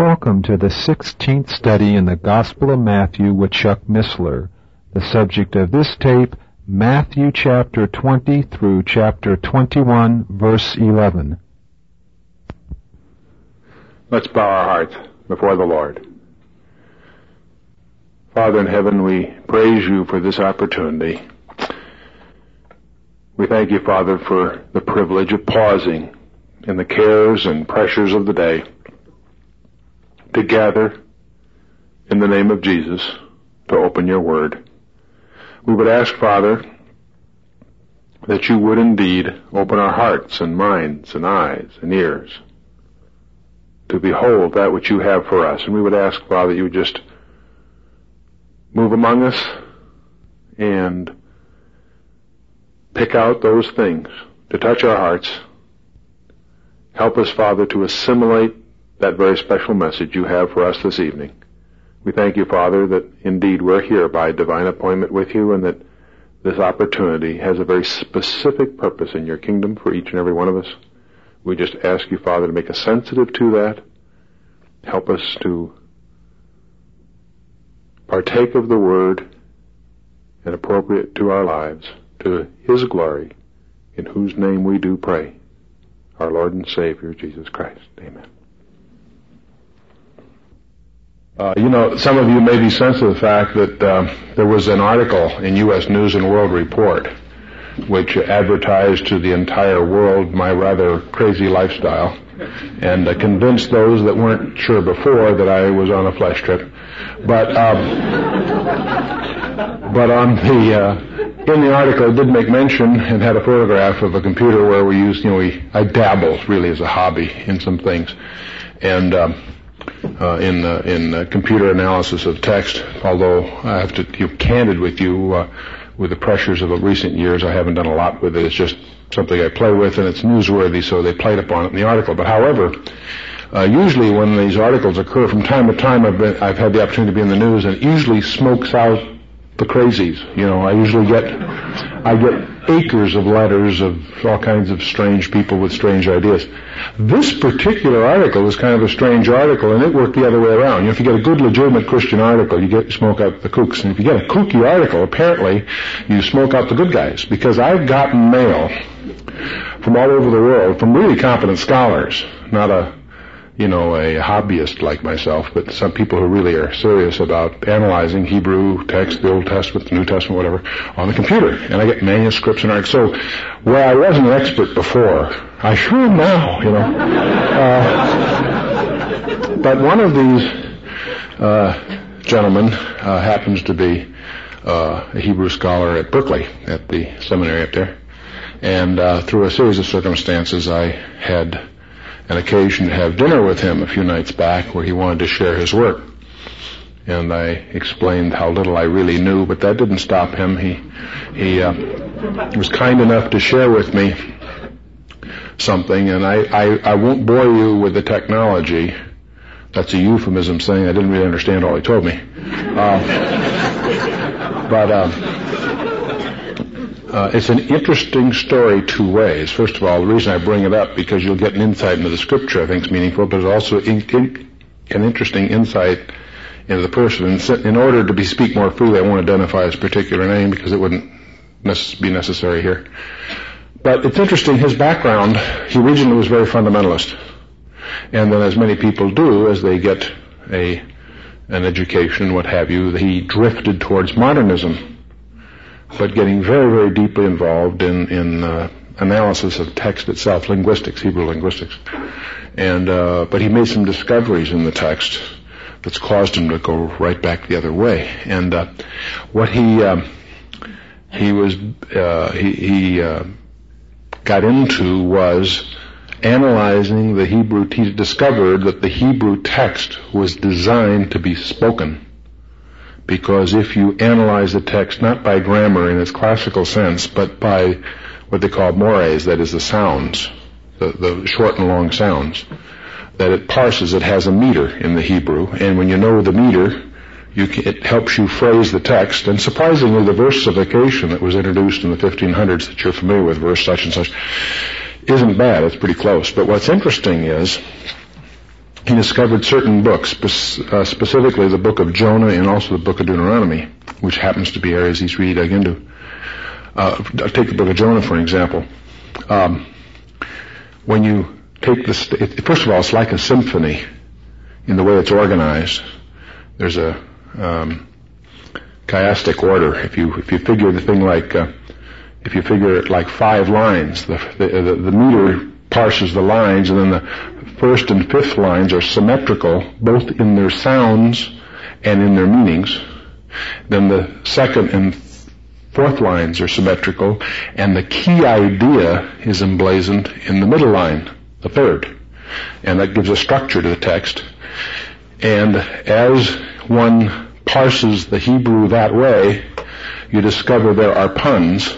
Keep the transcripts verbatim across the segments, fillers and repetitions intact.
Welcome to the sixteenth study in the Gospel of Matthew with Chuck Missler. The subject of this tape, Matthew chapter twenty through chapter twenty-one, verse eleven. Let's bow our hearts before the Lord. Father in heaven, we praise you for this opportunity. We thank you, Father, for the privilege of pausing in the cares and pressures of the day to gather in the name of Jesus to open your word. We would ask, Father, that you would indeed open our hearts and minds and eyes and ears to behold that which you have for us. And we would ask, Father, you would just move among us and pick out those things to touch our hearts. Help us, Father, to assimilate that very special message you have for us this evening. We thank you, Father, that indeed we're here by divine appointment with you, and that this opportunity has a very specific purpose in your kingdom for each and every one of us. We just ask you, Father, to make us sensitive to that. Help us to partake of the word and appropriate to our lives, to his glory, in whose name we do pray, our Lord and Savior, Jesus Christ. Amen. Uh, you know, some of you may be sensitive to the fact that uh, there was an article in U S News and World Report which advertised to the entire world my rather crazy lifestyle and uh, convinced those that weren't sure before that I was on a flesh trip. But um, but on the uh, in the article, it did make mention and had a photograph of a computer where we used, you know, we I dabble really as a hobby in some things, and. Um, Uh, in uh, in uh, computer analysis of text, although I have to be candid with you, uh, with the pressures of the recent years, I haven't done a lot with it. It's just something I play with, and it's newsworthy, so they played upon it in the article. But however, uh, usually when these articles occur, from time to time, I've been, I've had the opportunity to be in the news, and it usually smokes out the crazies. You know, I usually get I get acres of letters of all kinds of strange people with strange ideas. This particular article is kind of a strange article, and it worked the other way around. You know, if you get a good, legitimate Christian article, you get smoke out the kooks. And if you get a kooky article, apparently you smoke out the good guys. Because I've gotten mail from all over the world, from really competent scholars, not a, you know, a hobbyist like myself, but some people who really are serious about analyzing Hebrew text, the Old Testament, the New Testament, whatever, on the computer. And I get manuscripts and articles. So where I wasn't an expert before, I sure am now, you know. Uh, but one of these uh, gentlemen uh, happens to be uh, a Hebrew scholar at Berkeley, at the seminary up there. And uh, through a series of circumstances, I had an occasion to have dinner with him a few nights back where he wanted to share his work. And I explained how little I really knew, but that didn't stop him. He he uh, was kind enough to share with me something, and I, I, I won't bore you with the technology. That's a euphemism saying I didn't really understand all he told me. Uh, but uh, uh, it's an interesting story two ways. First of all, the reason I bring it up, because you'll get an insight into the scripture I think is meaningful, but it's also in, in, an interesting insight into the person. And in order to be speak more freely, I won't identify his particular name because it wouldn't necess- be necessary here. But it's interesting, his background, he originally was very fundamentalist. And then, as many people do, as they get a an education, what have you, he drifted towards modernism, but getting very, very deeply involved in, in uh, analysis of text itself, linguistics, Hebrew linguistics. And uh, but he made some discoveries in the text that's caused him to go right back the other way. And uh, what he um, he was uh, he, he uh, got into was analyzing the Hebrew text, discovered that the Hebrew text was designed to be spoken. Because if you analyze the text not by grammar in its classical sense, but by what they call mores, that is the sounds, the, the short and long sounds, that it parses, it has a meter in the Hebrew, and when you know the meter, you can, it helps you phrase the text. And surprisingly, the versification that was introduced in the fifteen hundreds that you're familiar with, verse such and such, isn't bad. It's pretty close. But what's interesting is he discovered certain books, spe- uh, specifically the book of Jonah and also the book of Deuteronomy, which happens to be areas he's really dug into. Uh, take the book of Jonah, for example. Um, when you take this, it, first of all, it's like a symphony in the way it's organized. There's a um, chiastic order. If you if you figure the thing like uh, if you figure it like five lines, the, the the the meter parses the lines, and then the first and fifth lines are symmetrical, both in their sounds and in their meanings. Then the second and fourth lines are symmetrical, and the key idea is emblazoned in the middle line, the third. And that gives a structure to the text. And as one parses the Hebrew that way, you discover there are puns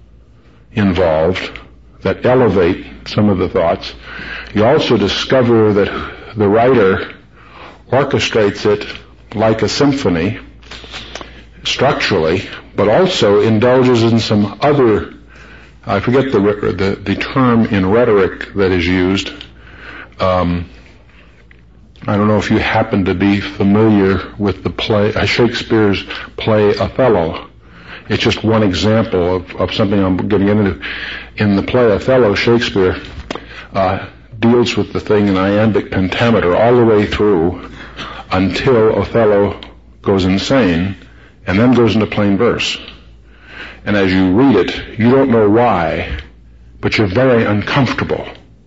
involved that elevate some of the thoughts. You also discover that the writer orchestrates it like a symphony, structurally, but also indulges in some other, I forget the the, the term in rhetoric that is used. Um, I don't know if you happen to be familiar with the play, uh, Shakespeare's play Othello. It's just one example of, of something I'm getting into. In the play Othello, Shakespeare uh, deals with the thing in iambic pentameter all the way through until Othello goes insane, and then goes into plain verse. And as you read it, you don't know why, but you're very uncomfortable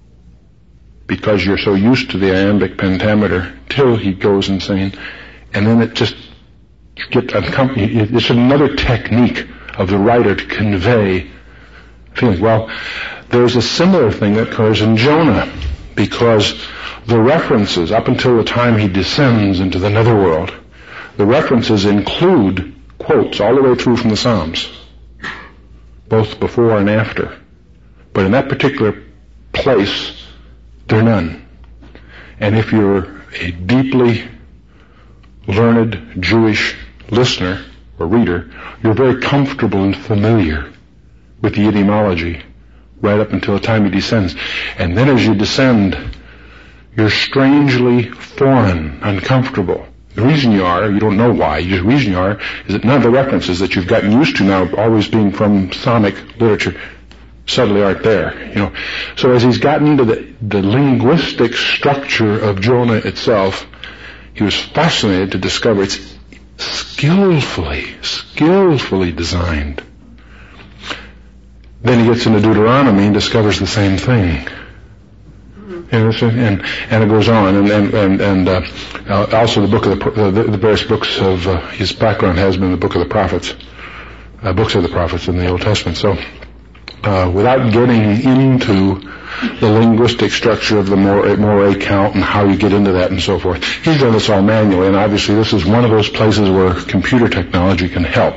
because you're so used to the iambic pentameter till he goes insane, and then it just, you get uncomfortable. It's another technique of the writer to convey feelings. Well, there's a similar thing that occurs in Jonah, because the references, up until the time he descends into the netherworld, the references include quotes all the way through from the Psalms, both before and after. But in that particular place, there are none. And if you're a deeply learned Jewish listener or reader, you're very comfortable and familiar with the etymology right up until the time he descends. And then as you descend, you're strangely foreign, uncomfortable. The reason you are, you don't know why, the reason you are is that none of the references that you've gotten used to now, always being from Psalmic literature, suddenly aren't there, you know. So as he's gotten into the, the linguistic structure of Jonah itself, he was fascinated to discover it's skillfully, skillfully designed. Then he gets into Deuteronomy and discovers the same thing. You know, and and it goes on, and and and, and uh, uh, also the book of the, the the various books of uh, his background has been the book of the prophets, uh, books of the prophets in the Old Testament. So, uh, without getting into the linguistic structure of the Moray count and how you get into that and so forth, he's done this all manually, and obviously this is one of those places where computer technology can help.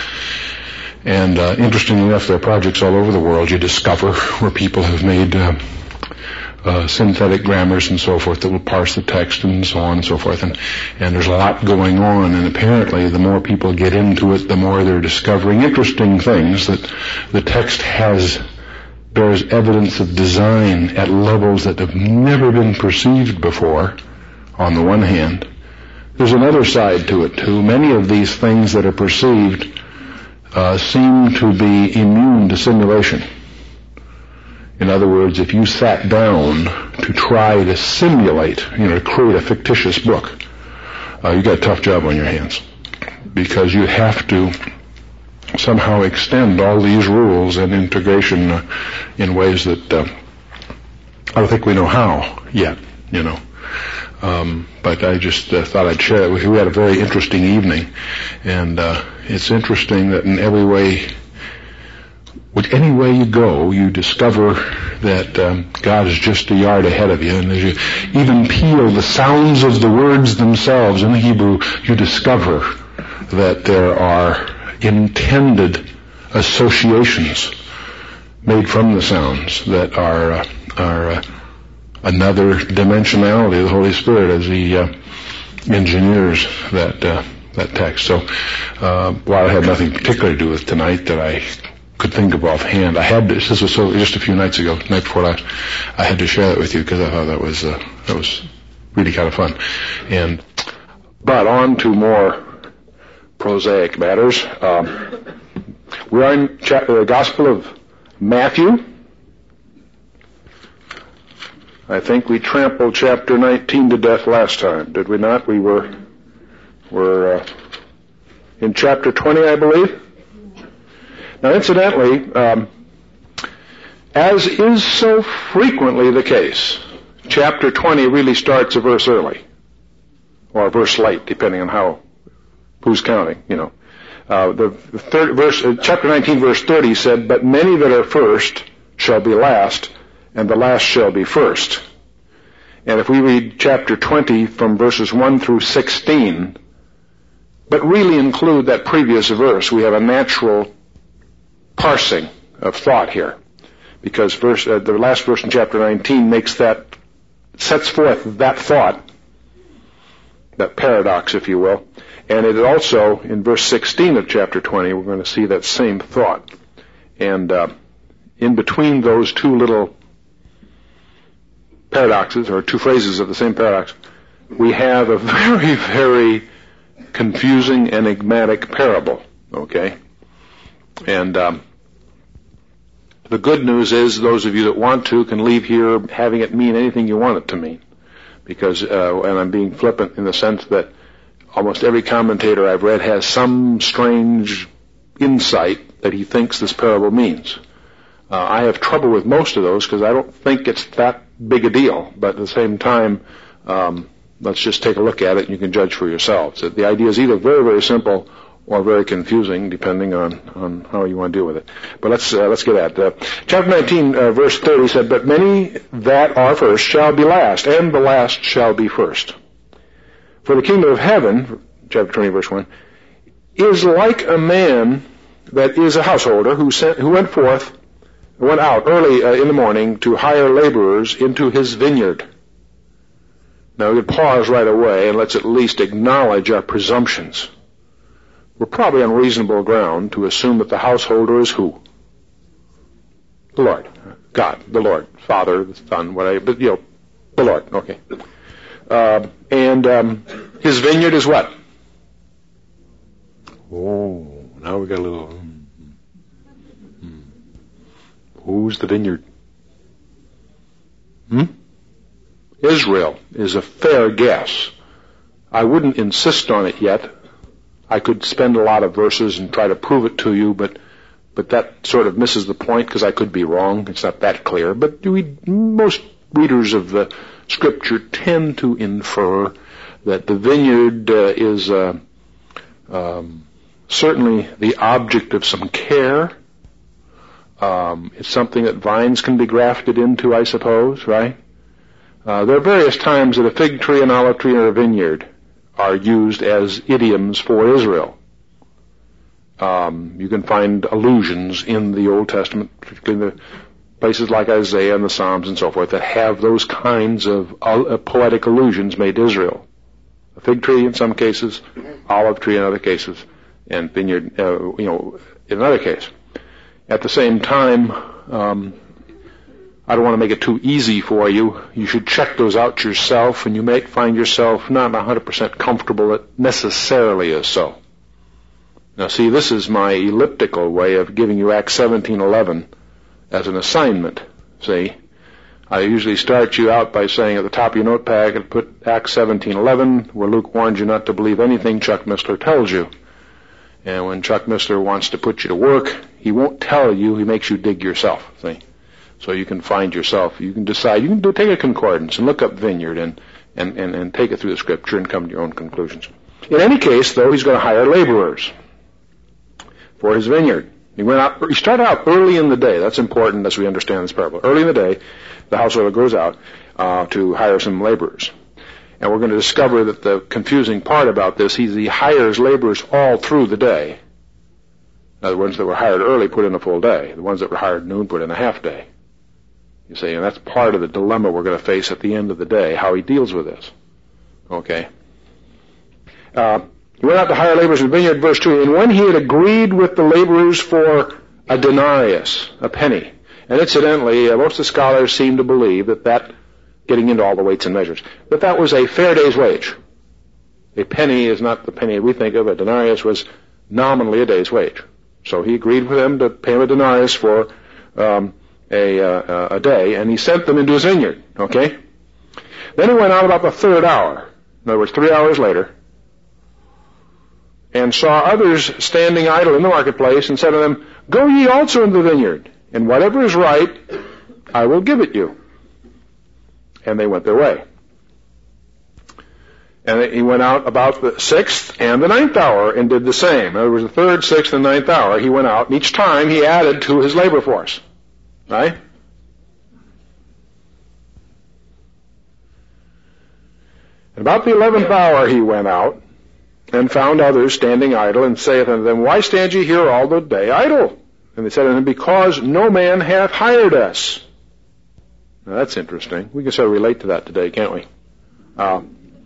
And uh, interestingly enough, there are projects all over the world you discover where people have made Uh, Uh, synthetic grammars and so forth that will parse the text and so on and so forth, and and there's a lot going on, and apparently the more people get into it, the more they're discovering interesting things, that the text has bears evidence of design at levels that have never been perceived before, on the one hand. There's another side to it too. Many of these things that are perceived uh, seem to be immune to simulation. In other words, if you sat down to try to simulate, you know, to create a fictitious book, uh, you got a tough job on your hands, because you have to somehow extend all these rules and integration uh, in ways that uh, I don't think we know how yet, you know. Um, but I just uh, thought I'd share it with you. We had a very interesting evening, and uh, it's interesting that in every way, with any way you go, you discover that um, God is just a yard ahead of you. And as you even peel the sounds of the words themselves in the Hebrew, you discover that there are intended associations made from the sounds that are uh, are uh, another dimensionality of the Holy Spirit as He uh, engineers that uh, that text. So, uh, while it had nothing particular to do with tonight that I could think of offhand, I had this. This was so just a few nights ago, the night before last. I had to share that with you because I thought that was uh, that was really kind of fun. And but on to more prosaic matters. Um, we are in cha- the Gospel of Matthew. I think we trampled chapter nineteen to death last time, did we not? We were were uh, in chapter twenty, I believe. Now, incidentally, um, as is so frequently the case, chapter twenty really starts a verse early, or a verse late, depending on how who's counting. You know, uh, the, the third verse, uh, chapter nineteen, verse thirty said, "But many that are first shall be last, and the last shall be first." And if we read chapter twenty from verses one through sixteen, but really include that previous verse, we have a natural parsing of thought here, because verse, uh, the last verse in chapter nineteen makes that, sets forth that thought, that paradox, if you will, and it also, in verse sixteen of chapter twenty, we're going to see that same thought. And uh, in between those two little paradoxes, or two phrases of the same paradox, we have a very, very confusing, enigmatic parable, okay? And um, the good news is those of you that want to can leave here having it mean anything you want it to mean. Because, uh, and I'm being flippant in the sense that almost every commentator I've read has some strange insight that he thinks this parable means. Uh, I have trouble with most of those because I don't think it's that big a deal. But at the same time, um, let's just take a look at it and you can judge for yourselves. The idea is either very, very simple or very confusing, depending on, on how you want to deal with it. But let's uh, let's get at it. Uh, chapter nineteen, uh, verse thirty said, "But many that are first shall be last, and the last shall be first. For the kingdom of heaven," chapter twenty, verse one, "is like a man that is a householder who sent who went forth, went out early uh, in the morning to hire laborers into his vineyard." Now we could pause right away and let's at least acknowledge our presumptions. We're probably on reasonable ground to assume that the householder is who? The Lord. God, the Lord. Father, the Son, whatever, but, you know, the Lord, okay. Uh, and um, his vineyard is what? Oh, now we got a little... Hmm, hmm. Who's the vineyard? Hmm? Israel is a fair guess. I wouldn't insist on it yet. I could spend a lot of verses and try to prove it to you, but but that sort of misses the point because I could be wrong. It's not that clear. But we, most readers of the Scripture tend to infer that the vineyard uh, is uh, um, certainly the object of some care. Um, it's something that vines can be grafted into, I suppose, right? Uh, there are various times that a fig tree, an olive tree, or a vineyard are used as idioms for Israel. Um, you can find allusions in the Old Testament, particularly in the places like Isaiah and the Psalms and so forth, that have those kinds of uh, poetic allusions made to Israel. A fig tree in some cases, olive tree in other cases, and vineyard, uh, you know, in another case. At the same time, um, I don't want to make it too easy for you. You should check those out yourself, and you may find yourself not one hundred percent comfortable that necessarily is so. Now, see, this is my elliptical way of giving you Acts seventeen eleven as an assignment. See, I usually start you out by saying at the top of your notepad, and put Acts seventeen eleven, where Luke warns you not to believe anything Chuck Missler tells you. And when Chuck Missler wants to put you to work, he won't tell you, he makes you dig yourself, see. So you can find yourself, you can decide, you can do, take a concordance and look up vineyard and, and, and, and take it through the Scripture and come to your own conclusions. In any case, though, he's going to hire laborers for his vineyard. He went out, he started out early in the day. That's important as we understand this parable. Early in the day, the householder goes out uh, to hire some laborers. And we're going to discover that the confusing part about this, he, he hires laborers all through the day. Now, the ones that were hired early put in a full day. The ones that were hired noon put in a half day. You see, and that's part of the dilemma we're going to face at the end of the day, how he deals with this. Okay. Uh, he went out to hire laborers in the vineyard, verse two, and when he had agreed with the laborers for a denarius, a penny, and incidentally, uh, most of the scholars seem to believe that that getting into all the weights and measures. But that was a fair day's wage. A penny is not the penny we think of. A denarius was nominally a day's wage. So he agreed with them to pay him a denarius for um, a, uh, a day, and he sent them into his vineyard. Okay? Then he went out about the third hour. In other words, three hours later, and saw others standing idle in the marketplace, and said to them, "Go ye also into the vineyard, and whatever is right, I will give it you." And they went their way. And he went out about the sixth and the ninth hour and did the same. In other words, the third, sixth, and ninth hour, he went out, and each time he added to his labor force. Right? And about the eleventh hour he went out, and found others standing idle, and saith unto them, "Why stand ye here all the day idle?" And they said unto him, "Because no man hath hired us." Now that's interesting. We can sort of relate to that today, can't we? Uh,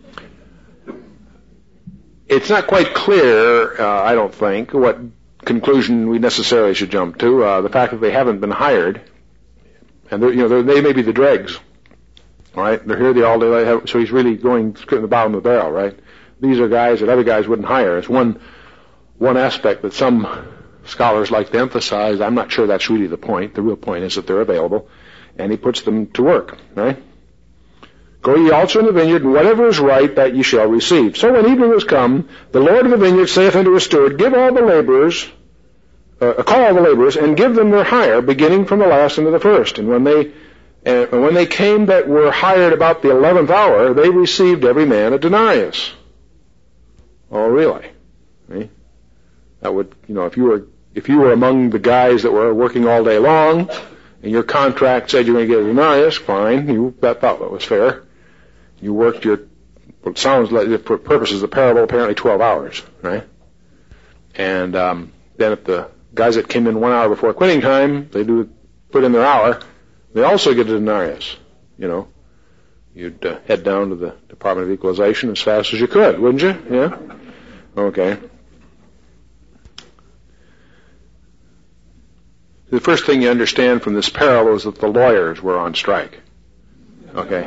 it's not quite clear, uh, I don't think, what conclusion we necessarily should jump to. Uh, the fact that they haven't been hired, and you know they may be the dregs. All right, they're here the all day. They have, so he's really going to the bottom of the barrel, right? These are guys that other guys wouldn't hire. It's one one aspect that some scholars like to emphasize. I'm not sure that's really the point. The real point is that they're available, and he puts them to work, right? "Go ye also in the vineyard, and whatever is right, that ye shall receive." So when evening was come, the Lord of the vineyard saith unto his steward, "Give all the laborers, uh, call all the laborers, and give them their hire, beginning from the last unto the first." And when they and when they came that were hired about the eleventh hour, they received every man a denarius. Oh, really? See? That would, you know, if you were if you were among the guys that were working all day long, and your contract said you're going to get a denarius, fine. You that thought that was fair. You worked your, what sounds like, for purposes of the parable, apparently twelve hours, right? And um, then if the guys that came in one hour before quitting time, they do put in their hour, they also get a denarius. You know, you'd uh, head down to the Department of Equalization as fast as you could, wouldn't you? Yeah. Okay. The first thing you understand from this parable is that the lawyers were on strike. Okay.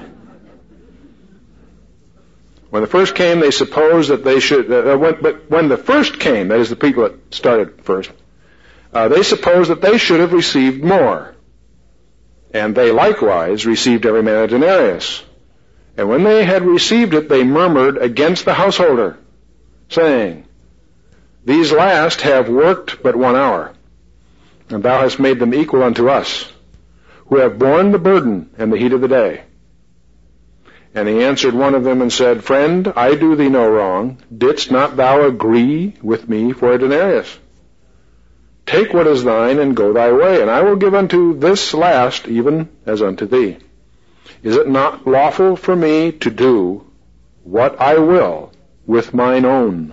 When the first came, they supposed that they should, uh, when, but when the first came, that is the people that started first, uh, they supposed that they should have received more. And they likewise received every man a denarius. And when they had received it, they murmured against the householder, saying, "These last have worked but one hour, and thou hast made them equal unto us, who have borne the burden and the heat of the day." And he answered one of them and said, "Friend, I do thee no wrong. Didst not thou agree with me for a denarius? Take what is thine and go thy way, and I will give unto this last even as unto thee. Is it not lawful for me to do what I will with mine own?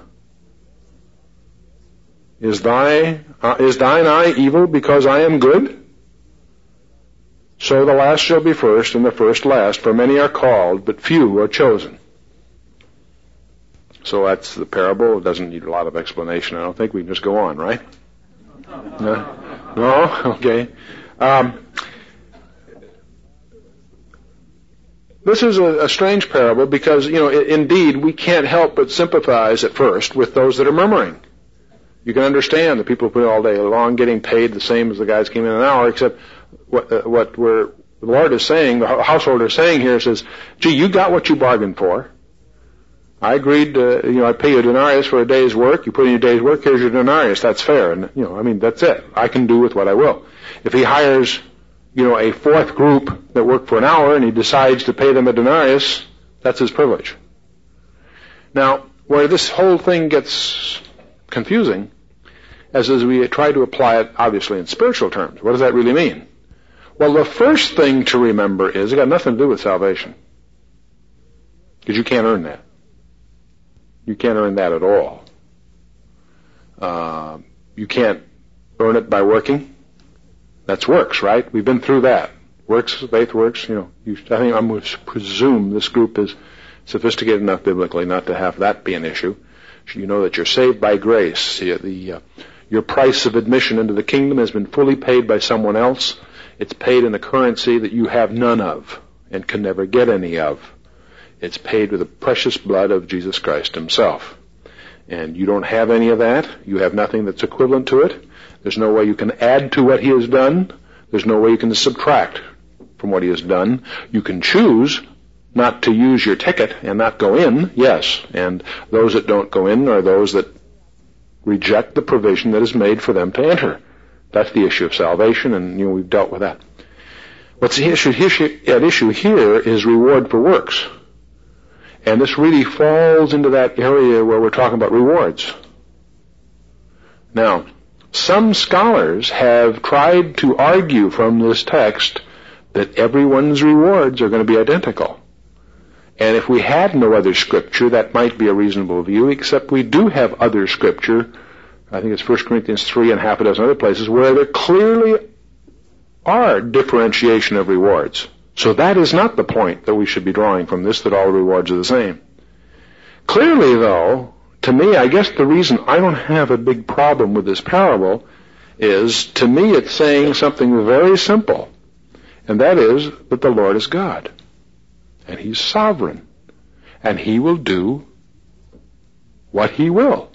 Is thy uh, is thine eye evil because I am good? So the last shall be first, and the first last, for many are called, but few are chosen." So that's the parable. It doesn't need a lot of explanation. I don't think we can just go on, right? No? No? Okay. Um, this is a, a strange parable because, you know, I- indeed, we can't help but sympathize at first with those that are murmuring. You can understand the people who put all day long getting paid the same as the guys came in an hour, except what, uh, what we're, the Lord is saying, the householder is saying here, says, "Gee, you got what you bargained for. I agreed to, you know, I pay you a denarius for a day's work. You put in your day's work, here's your denarius. That's fair." And, you know, I mean, that's it. I can do with what I will. If he hires, you know, a fourth group that work for an hour and he decides to pay them a denarius, that's his privilege. Now, where this whole thing gets confusing, as as we try to apply it, obviously, in spiritual terms. What does that really mean? Well, the first thing to remember is it got nothing to do with salvation. Because you can't earn that. You can't earn that at all. Uh, you can't earn it by working. That's works, right? We've been through that. Works, faith works, you know. You, I think I'm going to presume this group is sophisticated enough biblically not to have that be an issue. You know that you're saved by grace. The, the uh, your price of admission into the kingdom has been fully paid by someone else. It's paid in a currency that you have none of. and can never get any of. It's paid with the precious blood of Jesus Christ himself. And you don't have any of that. You have nothing that's equivalent to it. There's no way you can add to what he has done. There's no way you can subtract from what he has done. You can choose not to use your ticket and not go in, yes. And those that don't go in are those that reject the provision that is made for them to enter. That's the issue of salvation, and you know we've dealt with that. What's the issue, issue at issue here is reward for works. And this really falls into that area where we're talking about rewards. Now, some scholars have tried to argue from this text that everyone's rewards are going to be identical. And if we had no other scripture, that might be a reasonable view, except we do have other scripture, I think it's First Corinthians three and half a dozen other places, where there clearly are differentiation of rewards. So that is not the point that we should be drawing from this, that all rewards are the same. Clearly, though, to me, I guess the reason I don't have a big problem with this parable is, to me, it's saying something very simple, and that is that the Lord is God, and he's sovereign, and he will do what he will.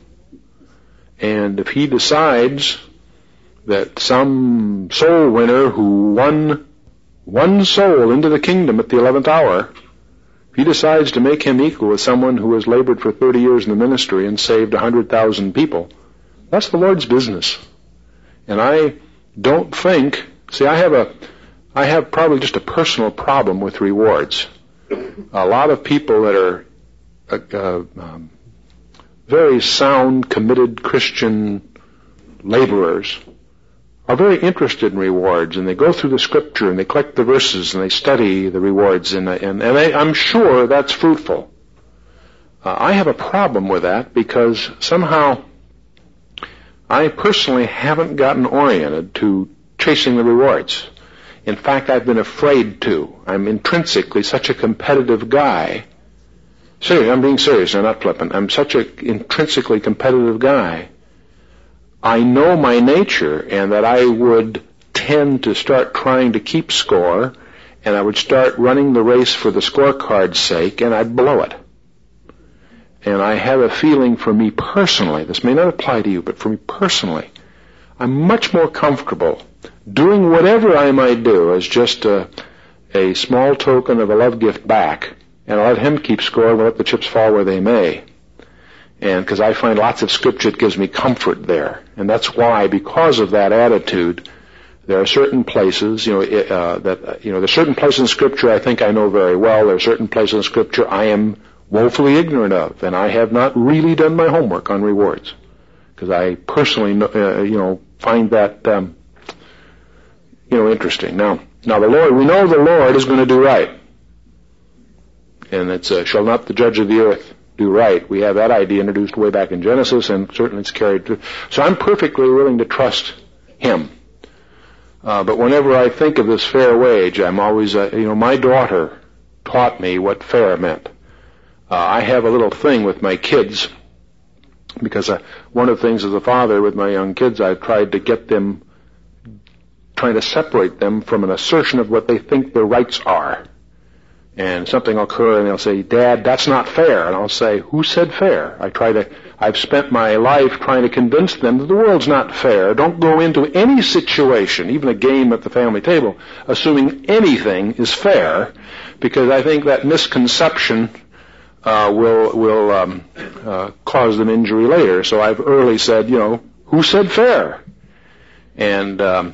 And if he decides that some soul winner who won one soul into the kingdom at the eleventh hour, if he decides to make him equal with someone who has labored for thirty years in the ministry and saved one hundred thousand people, that's the Lord's business. And I don't think, see, I have a, I have probably just a personal problem with rewards. A lot of people that are uh, um, very sound, committed Christian laborers are very interested in rewards, and they go through the scripture and they collect the verses and they study the rewards, and and, and I, I'm sure that's fruitful. Uh, I have a problem with that because somehow I personally haven't gotten oriented to chasing the rewards. In fact, I've been afraid to. I'm intrinsically such a competitive guy. Seriously, I'm being serious, I'm not flippant. I'm such an intrinsically competitive guy. I know my nature, and that I would tend to start trying to keep score, and I would start running the race for the scorecard's sake, and I'd blow it. And I have a feeling for me personally, this may not apply to you, but for me personally, I'm much more comfortable doing whatever I might do as just a, a small token of a love gift back, and I'll let him keep score and let the chips fall where they may. And because I find lots of scripture that gives me comfort there. And that's why, because of that attitude, there are certain places, you know, uh, that, you know, there's certain places in scripture I think I know very well. There are certain places in scripture I am woefully ignorant of. And I have not really done my homework on rewards. Because I personally, uh, you know, find that, um, you know, interesting. Now, now the Lord, we know the Lord is going to do right. And it's, uh, shall not the judge of the earth do right. We have that idea introduced way back in Genesis, and certainly it's carried through. So I'm perfectly willing to trust him. Uh, but whenever I think of this fair wage, I'm always, uh, you know, my daughter taught me what fair meant. Uh, I have a little thing with my kids, because uh, one of the things as a father with my young kids, I've tried to get them, trying to separate them from an assertion of what they think their rights are. And something will occur, and they'll say, "Dad, that's not fair." And I'll say, "Who said fair?" I try to, I've spent my life trying to convince them that the world's not fair. Don't go into any situation, even a game at the family table, assuming anything is fair, because I think that misconception uh, will will um, uh, cause them injury later. So I've early said, you know, who said fair? And um,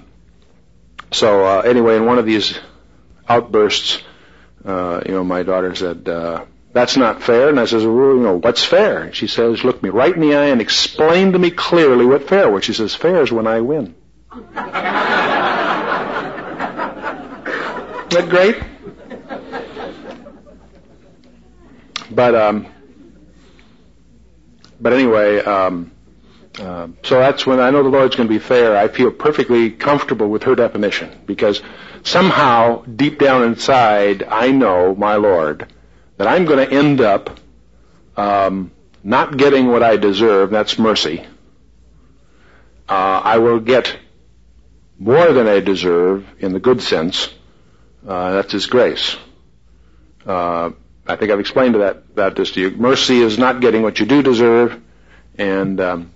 so uh, anyway, in one of these outbursts, Uh, you know, my daughter said, uh, "That's not fair." And I says, "Well, you know, what's fair?" And she says, looked me right in the eye and explained to me clearly what fair was. She says, "Fair is when I win." Isn't that great? But, um, but anyway, um, uh, so that's when I know the Lord's going to be fair. I feel perfectly comfortable with her definition, because somehow, deep down inside, I know, my Lord, that I'm going to end up um, not getting what I deserve. That's mercy. Uh, I will get more than I deserve in the good sense. Uh, that's His grace. Uh, I think I've explained that, that just to you. Mercy is not getting what you do deserve, and, um,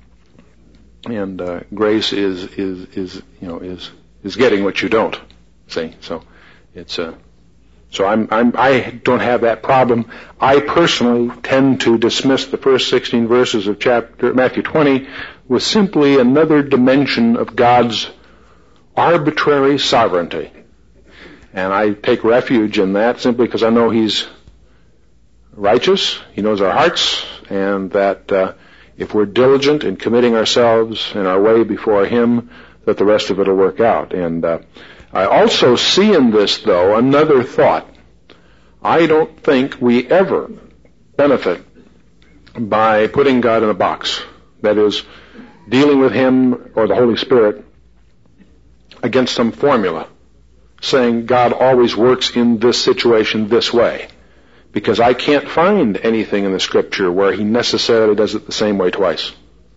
and, uh, grace is, is, is, you know, is, is getting what you don't. See? So, it's, uh, so I'm, I'm, I don't have that problem. I personally tend to dismiss the first sixteen verses of chapter, Matthew twenty with simply another dimension of God's arbitrary sovereignty. And I take refuge in that simply because I know He's righteous, He knows our hearts, and that uh, if we're diligent in committing ourselves and our way before Him, that the rest of it will work out. And uh, I also see in this, though, another thought. I don't think we ever benefit by putting God in a box. That is, dealing with Him or the Holy Spirit against some formula, saying God always works in this situation this way. Because I can't find anything in the Scripture where He necessarily does it the same way twice.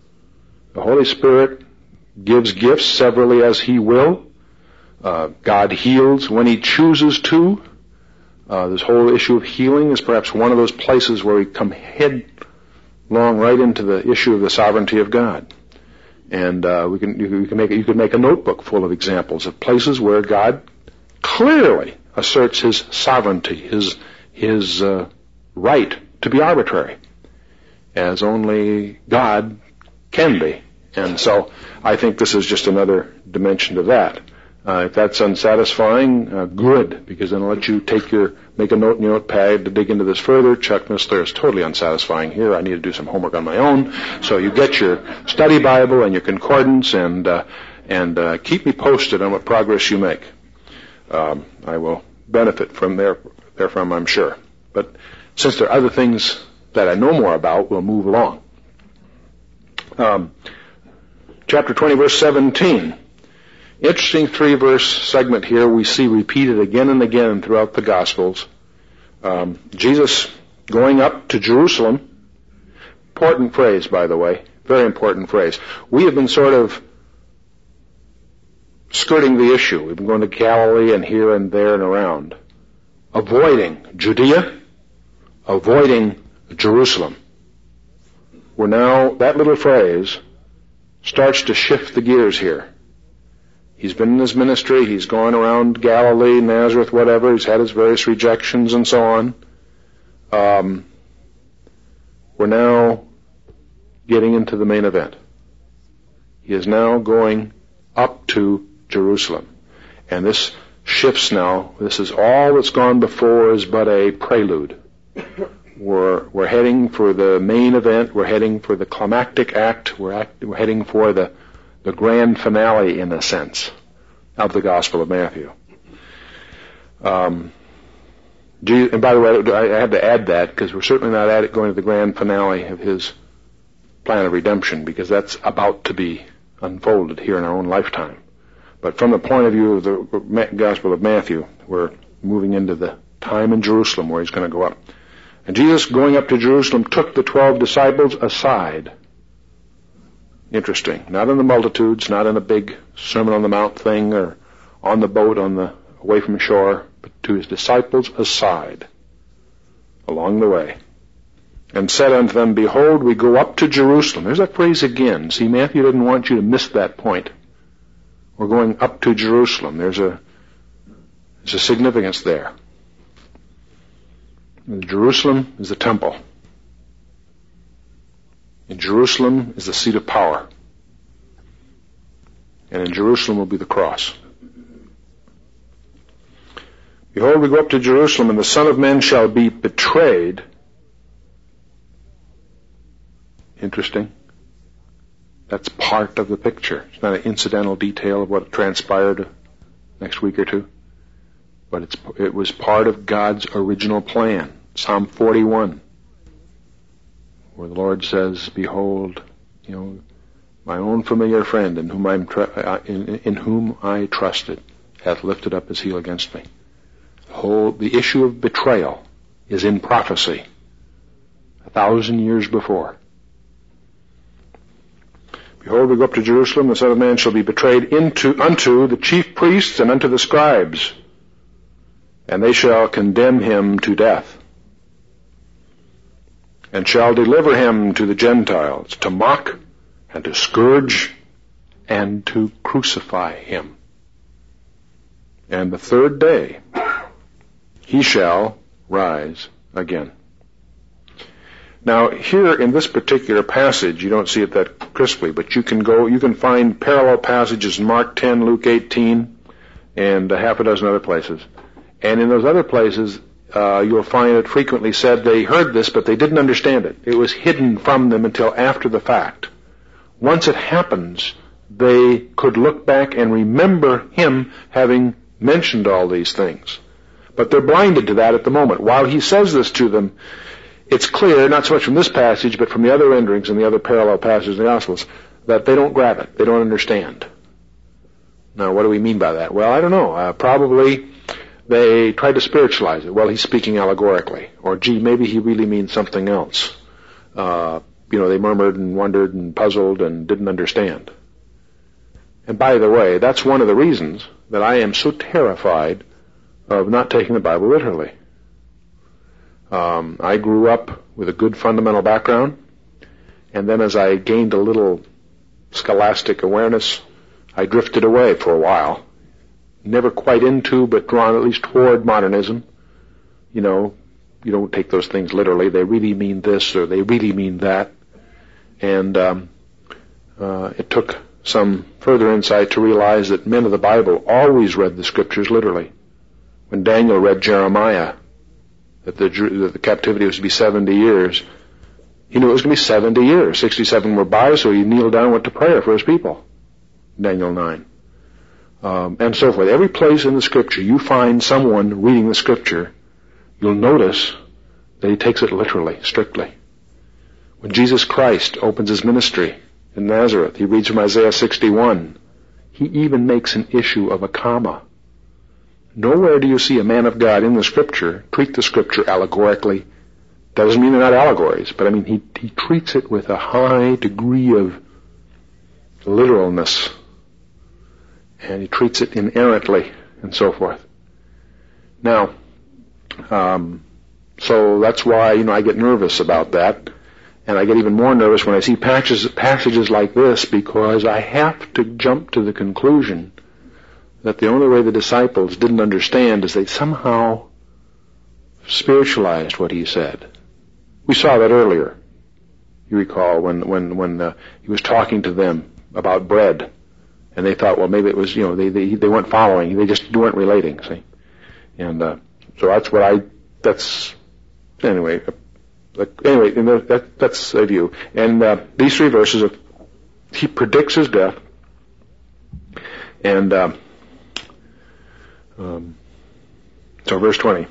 The Holy Spirit gives gifts severally as He will. Uh, God heals when He chooses to. Uh, this whole issue of healing is perhaps one of those places where we come headlong right into the issue of the sovereignty of God. And uh, we can you can make you could make a notebook full of examples of places where God clearly asserts His sovereignty, His His uh, right to be arbitrary, as only God can be. And so I think this is just another dimension to that. Uh, if that's unsatisfying, uh, good, because then I'll let you take your, make a note in your notepad to dig into this further. Chuck Missler is totally unsatisfying here. I need to do some homework on my own. So you get your study Bible and your concordance, and uh, and uh, keep me posted on what progress you make. Um, I will benefit from there, therefrom, I'm sure. But since there are other things that I know more about, we'll move along. Um, chapter twenty, verse seventeen. Interesting three-verse segment here we see repeated again and again throughout the Gospels. Um, Jesus going up to Jerusalem. Important phrase, by the way. Very important phrase. We have been sort of skirting the issue. We've been going to Galilee and here and there and around. Avoiding Judea, avoiding Jerusalem. We're now, that little phrase starts to shift the gears here. He's been in his ministry, he's gone around Galilee, Nazareth, whatever, he's had his various rejections and so on. Um, we're now getting into the main event. He is now going up to Jerusalem. And this shifts now. This is all that's gone before is but a prelude. We're, we're heading for the main event, we're heading for the climactic act, we're, act, we're heading for the the grand finale, in a sense, of the Gospel of Matthew. Um, and by the way, I had to add that because we're certainly not at it going to the grand finale of His plan of redemption, because that's about to be unfolded here in our own lifetime. But from the point of view of the Gospel of Matthew, we're moving into the time in Jerusalem where He's going to go up. And Jesus, going up to Jerusalem, took the twelve disciples aside. Interesting. Not in the multitudes, not in a big Sermon on the Mount thing or on the boat on the away from shore, but to His disciples aside along the way, and said unto them, Behold, we go up to Jerusalem. There's that phrase again. See, Matthew didn't want you to miss that point. We're going up to Jerusalem. There's a there's a significance there. And Jerusalem is the temple. In Jerusalem is the seat of power. And in Jerusalem will be the cross. Behold, we go up to Jerusalem, and the Son of Man shall be betrayed. Interesting. That's part of the picture. It's not an incidental detail of what transpired next week or two. But it's, it was part of God's original plan. Psalm forty-one. Where the Lord says, Behold, you know, my own familiar friend in whom, I'm tr- in, in whom I trusted hath lifted up his heel against me. The whole, the issue of betrayal is in prophecy a thousand years before. Behold, we go up to Jerusalem, the Son of Man shall be betrayed into unto the chief priests and unto the scribes. and they shall condemn him to death, and shall deliver him to the Gentiles, to mock, and to scourge, and to crucify him. And the third day he shall rise again. Now, here in this particular passage, you don't see it that crisply, but you can go, you can find parallel passages in Mark ten, Luke eighteen, and a half a dozen other places. And in those other places, uh, you'll find it frequently said they heard this, but they didn't understand it. It was hidden from them until after the fact. Once it happens, they could look back and remember him having mentioned all these things. But they're blinded to that at the moment. While he says this to them, it's clear, not so much from this passage, but from the other renderings and the other parallel passages in the Gospels, that they don't grab it. They don't understand. Now, what do we mean by that? Well, I don't know. Uh, probably they tried to spiritualize it. Well, he's speaking allegorically. Or, gee, maybe he really means something else. Uh, you know, they murmured and wondered and puzzled and didn't understand. And by the way, that's one of the reasons that I am so terrified of not taking the Bible literally. Um, I grew up with a good fundamental background, and then as I gained a little scholastic awareness, I drifted away for a while. Never quite into, but drawn at least toward modernism. You know, you don't take those things literally. They really mean this, or they really mean that. And um, uh, it took some further insight to realize that men of the Bible always read the Scriptures literally. When Daniel read Jeremiah, that the, that the captivity was to be seventy years, he knew it was going to be seventy years. sixty-seven were by, so he kneeled down and went to prayer for his people. Daniel nine. Um, and so forth. Every place in the Scripture you find someone reading the Scripture, you'll notice that he takes it literally, strictly. When Jesus Christ opens his ministry in Nazareth, he reads from Isaiah sixty-one. He even makes an issue of a comma. Nowhere do you see a man of God in the Scripture treat the Scripture allegorically. Doesn't mean they're not allegories, but I mean he, he treats it with a high degree of literalness, and he treats it inerrantly, and so forth. Now, um, so that's why, you know, I get nervous about that, and I get even more nervous when I see passages, passages like this, because I have to jump to the conclusion that the only way the disciples didn't understand is they somehow spiritualized what he said. We saw that earlier. You recall when when when uh, he was talking to them about bread, and they thought, well, maybe it was, you know, they they they weren't following, they just weren't relating. See, and uh, so that's what I that's anyway. Uh, anyway, and that that's a view. And uh, these three verses, of, he predicts his death, and. Uh, Um, so verse twenty.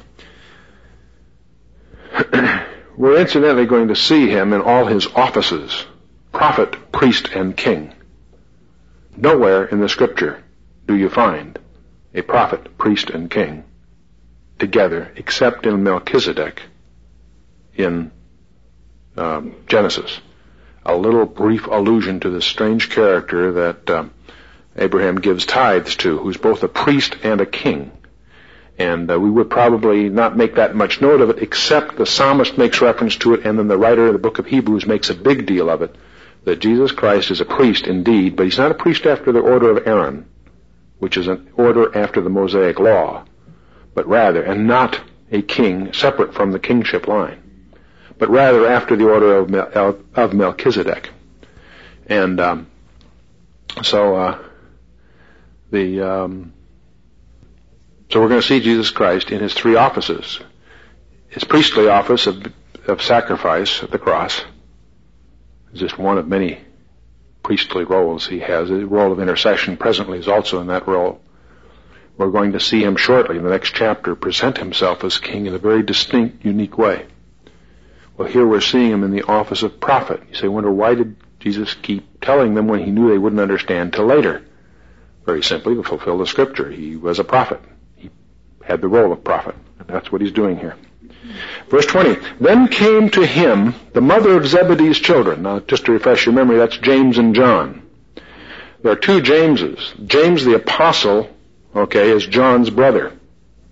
We're incidentally going to see him in all his offices, prophet, priest, and king. Nowhere in the Scripture do you find a prophet, priest, and king together, except in Melchizedek in um, Genesis. A little brief allusion to the strange character that um, Abraham gives tithes to, who's both a priest and a king. And uh, we would probably not make that much note of it, except the psalmist makes reference to it, and then the writer of the book of Hebrews makes a big deal of it, that Jesus Christ is a priest indeed, but he's not a priest after the order of Aaron, which is an order after the Mosaic law, but rather, and not a king separate from the kingship line, but rather after the order of, Mel- of Melchizedek. And um, so... Uh, The, um, so we're going to see Jesus Christ in his three offices. His priestly office of, of sacrifice at the cross is just one of many priestly roles he has. The role of intercession presently is also in that role. We're going to see him shortly in the next chapter present himself as king in a very distinct, unique way. Well, here we're seeing him in the office of prophet. You say, wonder why did Jesus keep telling them when he knew they wouldn't understand till later? Very simply, to fulfill the Scripture. He was a prophet. He had the role of prophet. And that's what he's doing here. Verse twenty, then came to him the mother of Zebedee's children. Now, just to refresh your memory, that's James and John. There are two Jameses. James the Apostle, okay, is John's brother.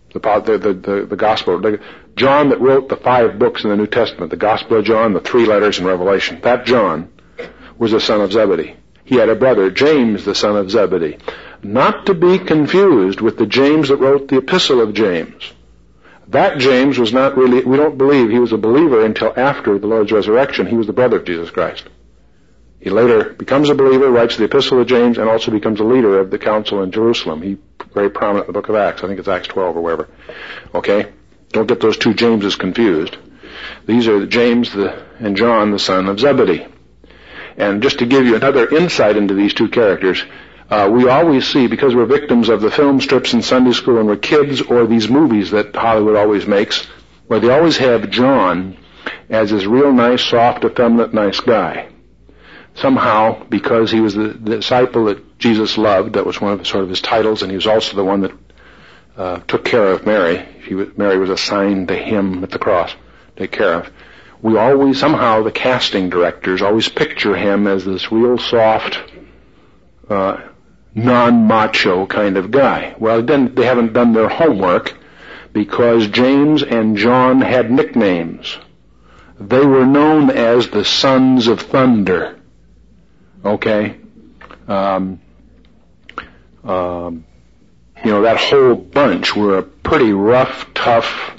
The, the, the, the Gospel. John that wrote the five books in the New Testament, the Gospel of John, the three letters in Revelation, that John was the son of Zebedee. He had a brother, James, the son of Zebedee. Not to be confused with the James that wrote the Epistle of James. That James was not really, we don't believe he was a believer until after the Lord's resurrection. He was the brother of Jesus Christ. He later becomes a believer, writes the Epistle of James, and also becomes a leader of the council in Jerusalem. He very prominent in the book of Acts. I think it's Acts twelve or wherever. Okay? Don't get those two Jameses confused. These are James the, and John, the son of Zebedee. And just to give you another insight into these two characters, uh, we always see, because we're victims of the film strips in Sunday school and we're kids, or these movies that Hollywood always makes, where they always have John as this real nice, soft, effeminate, nice guy. Somehow, because he was the, the disciple that Jesus loved, that was one of sort of his titles, and he was also the one that uh, took care of Mary. He was, Mary was assigned to him at the cross, take care of. We always, somehow, the casting directors always picture him as this real soft, uh, non-macho kind of guy. Well, then they haven't done their homework, because James and John had nicknames. They were known as the Sons of Thunder. Okay? Um, um, you know, that whole bunch were a pretty rough, tough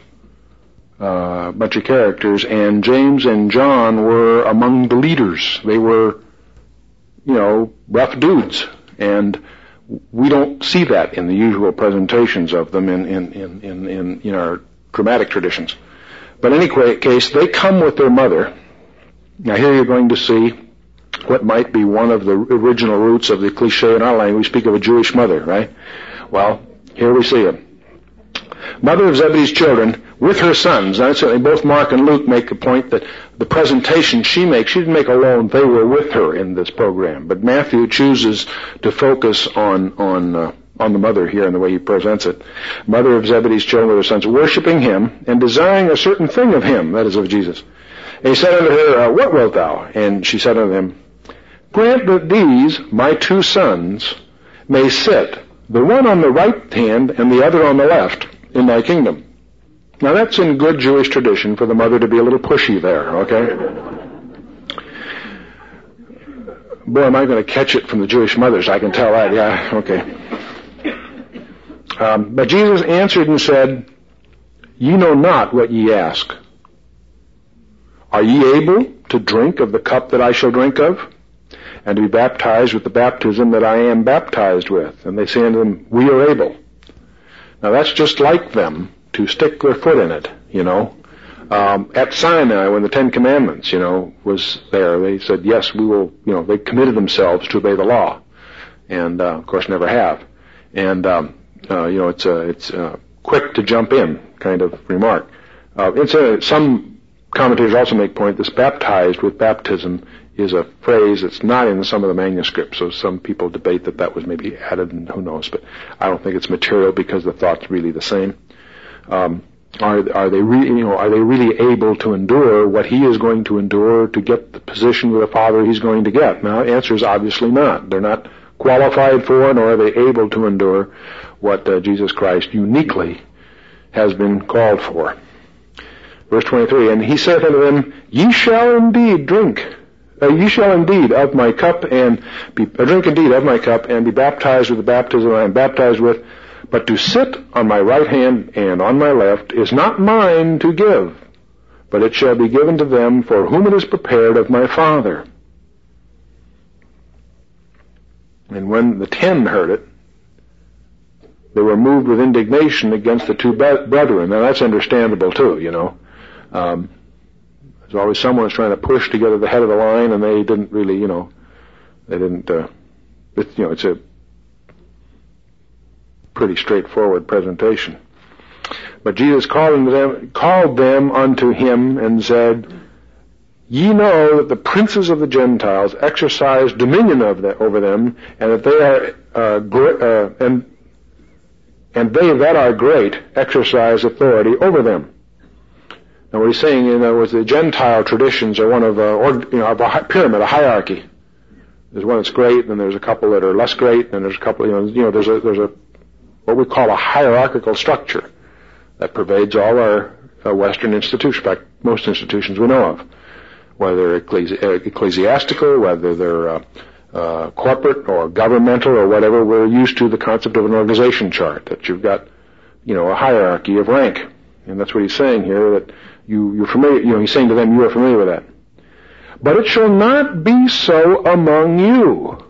uh, bunch of characters, and James and John were among the leaders. They were, you know, rough dudes, and we don't see that in the usual presentations of them in, in, in, in, in, in our dramatic traditions. But in any case, they come with their mother. Now here you're going to see what might be one of the original roots of the cliche in our language. We speak of a Jewish mother, right? Well, here we see it. Mother of Zebedee's children with her sons. Now, certainly both Mark and Luke make the point that the presentation she makes, she didn't make alone, they were with her in this program. But Matthew chooses to focus on, on, uh, on the mother here in the way he presents it. Mother of Zebedee's children with her sons, worshiping him and desiring a certain thing of him, that is of Jesus. And he said unto her, uh, what wilt thou? And she said unto him, grant that these, my two sons, may sit, the one on the right hand and the other on the left, in thy kingdom. Now that's in good Jewish tradition for the mother to be a little pushy there, okay? Boy, am I going to catch it from the Jewish mothers, I can tell that, yeah, okay. Um, but Jesus answered and said, ye know not what ye ask. Are ye able to drink of the cup that I shall drink of? And to be baptized with the baptism that I am baptized with? And they say unto him, we are able. Now that's just like them to stick their foot in it, you know. Um, at Sinai, when the Ten Commandments, you know, was there, they said, yes, we will, you know, they committed themselves to obey the law. And, uh, of course, never have. And, um, uh, you know, it's a, it's a quick to jump in kind of remark. Uh, it's a, some commentators also make point, this baptized with baptism is a phrase that's not in some of the manuscripts, so some people debate that that was maybe added, and who knows, but I don't think it's material because the thought's really the same. Um, are, are they really, you know, are they really able to endure what he is going to endure to get the position with the Father he's going to get? Now, the answer is obviously not. They're not qualified for, nor are they able to endure what uh, Jesus Christ uniquely has been called for. Verse twenty-three, and he saith unto them, ye shall indeed drink Uh, ye shall indeed of my cup and be, uh, drink indeed of my cup and be baptized with the baptism I am baptized with, but to sit on my right hand and on my left is not mine to give, but it shall be given to them for whom it is prepared of my Father. And when the ten heard it, they were moved with indignation against the two brethren. Now that's understandable too, you know. Um, There's always someone who's trying to push to get to the head of the line, and they didn't really, you know, they didn't, uh, it, you know, it's a pretty straightforward presentation. But Jesus called them, called them unto him and said, ye know that the princes of the Gentiles exercise dominion of the, over them, and that they are, uh, gr- uh, and, and they that are great exercise authority over them. Now what he's saying, in other words, the Gentile traditions are one of a, or, you know, of a pyramid, a hierarchy. There's one that's great, and there's a couple that are less great, and there's a couple, you know, you know, there's a, there's a, what we call a hierarchical structure. That pervades all our uh, Western institutions, in fact, most institutions we know of, whether ecclesi- ecclesiastical, whether they're uh, uh, corporate or governmental or whatever. We're used to the concept of an organization chart, that you've got, you know, a hierarchy of rank. And that's what he's saying here, that you, you're familiar, you know, he's saying to them, you are familiar with that. But it shall not be so among you.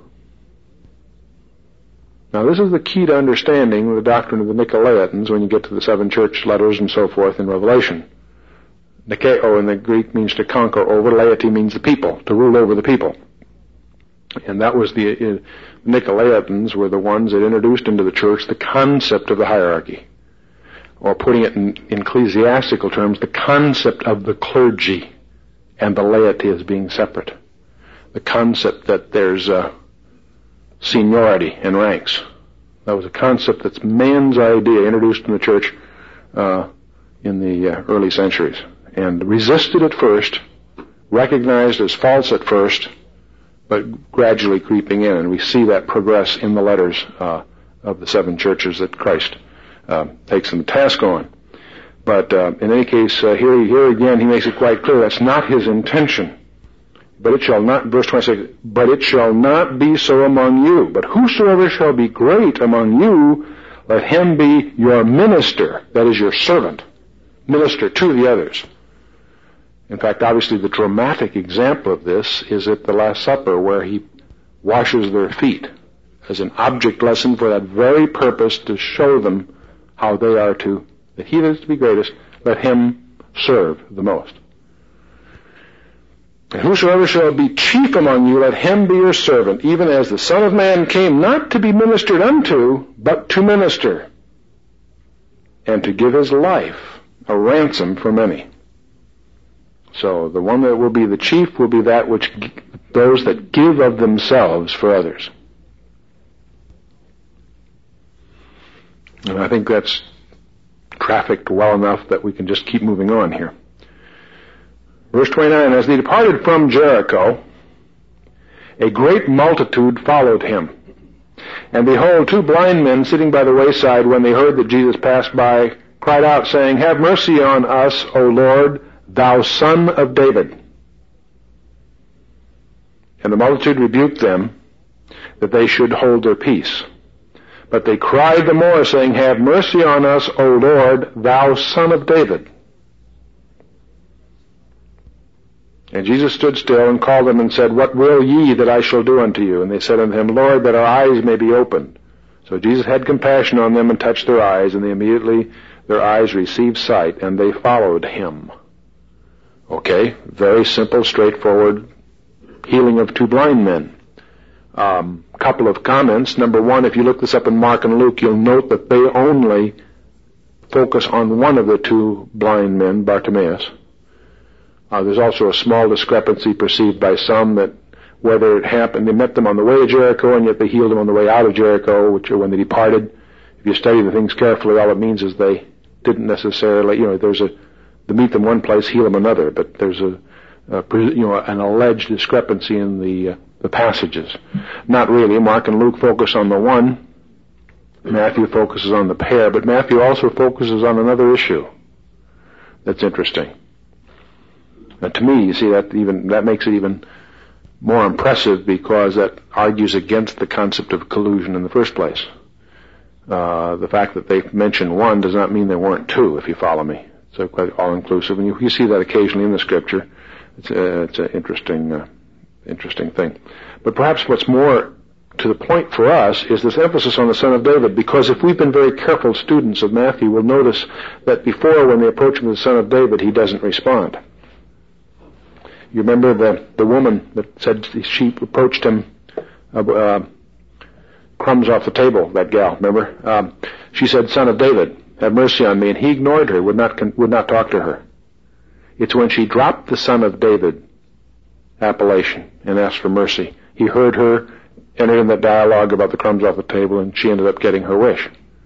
Now, this is the key to understanding the doctrine of the Nicolaitans when you get to the seven church letters and so forth in Revelation. Nikeo in the Greek means to conquer over. Laity means the people, to rule over the people. And that was the, uh, Nicolaitans were the ones that introduced into the church the concept of the hierarchy. Or putting it in, in ecclesiastical terms, the concept of the clergy and the laity as being separate. The concept that there's uh, seniority and ranks. That was a concept that's man's idea, introduced in the church uh, in the uh, early centuries, and resisted at first, recognized as false at first, but gradually creeping in. And we see that progress in the letters uh, of the seven churches that Christ uh, takes them to task on. But uh, in any case, uh, here, here again, he makes it quite clear that's not his intention. But it shall not, verse twenty-six, but it shall not be so among you. But whosoever shall be great among you, let him be your minister, that is your servant, minister to the others. In fact, obviously the dramatic example of this is at the Last Supper, where he washes their feet as an object lesson for that very purpose, to show them how they are to, that he that is to be greatest, let him serve the most. And whosoever shall be chief among you, let him be your servant, even as the Son of Man came not to be ministered unto, but to minister, and to give his life a ransom for many. So the one that will be the chief will be that which those that give of themselves for others. And I think that's trafficked well enough that we can just keep moving on here. Verse twenty-nine, as they departed from Jericho, a great multitude followed him. And behold, two blind men sitting by the wayside, when they heard that Jesus passed by, cried out, saying, Have mercy on us, O Lord, thou Son of David. And the multitude rebuked them, that they should hold their peace. But they cried the more, saying, Have mercy on us, O Lord, thou Son of David. And Jesus stood still and called them and said, What will ye that I shall do unto you? And they said unto him, Lord, that our eyes may be opened. So Jesus had compassion on them and touched their eyes, and they immediately, their eyes received sight, and they followed him. Okay, very simple, straightforward healing of two blind men. Um, couple of comments. Number one, if you look this up in Mark and Luke, you'll note that they only focus on one of the two blind men, Bartimaeus. Uh, there's also a small discrepancy perceived by some that whether it happened, they met them on the way to Jericho, and yet they healed them on the way out of Jericho, which are when they departed. If you study the things carefully, all it means is they didn't necessarily, you know, there's a, to meet them one place, heal them another, but there's a, a you know, an alleged discrepancy in the, uh, the passages. Not really. Mark and Luke focus on the one. Matthew focuses on the pair, but Matthew also focuses on another issue that's interesting. Now, to me, you see, that even that makes it even more impressive, because that argues against the concept of collusion in the first place. Uh, the fact that they mention one does not mean there weren't two, if you follow me. So quite all-inclusive, and you, you see that occasionally in the Scripture. It's a, it's an interesting, uh, interesting thing. But perhaps what's more to the point for us is this emphasis on the Son of David, because if we've been very careful students of Matthew, we'll notice that before, when they approach him as the Son of David, he doesn't respond. You remember the, the woman that said she approached him, uh, uh, crumbs off the table, that gal, remember? Um, she said, Son of David, have mercy on me, and he ignored her, would not, would not talk to her. It's when she dropped the Son of David appellation and asked for mercy, he heard her, entered in that dialogue about the crumbs off the table, and she ended up getting her wish.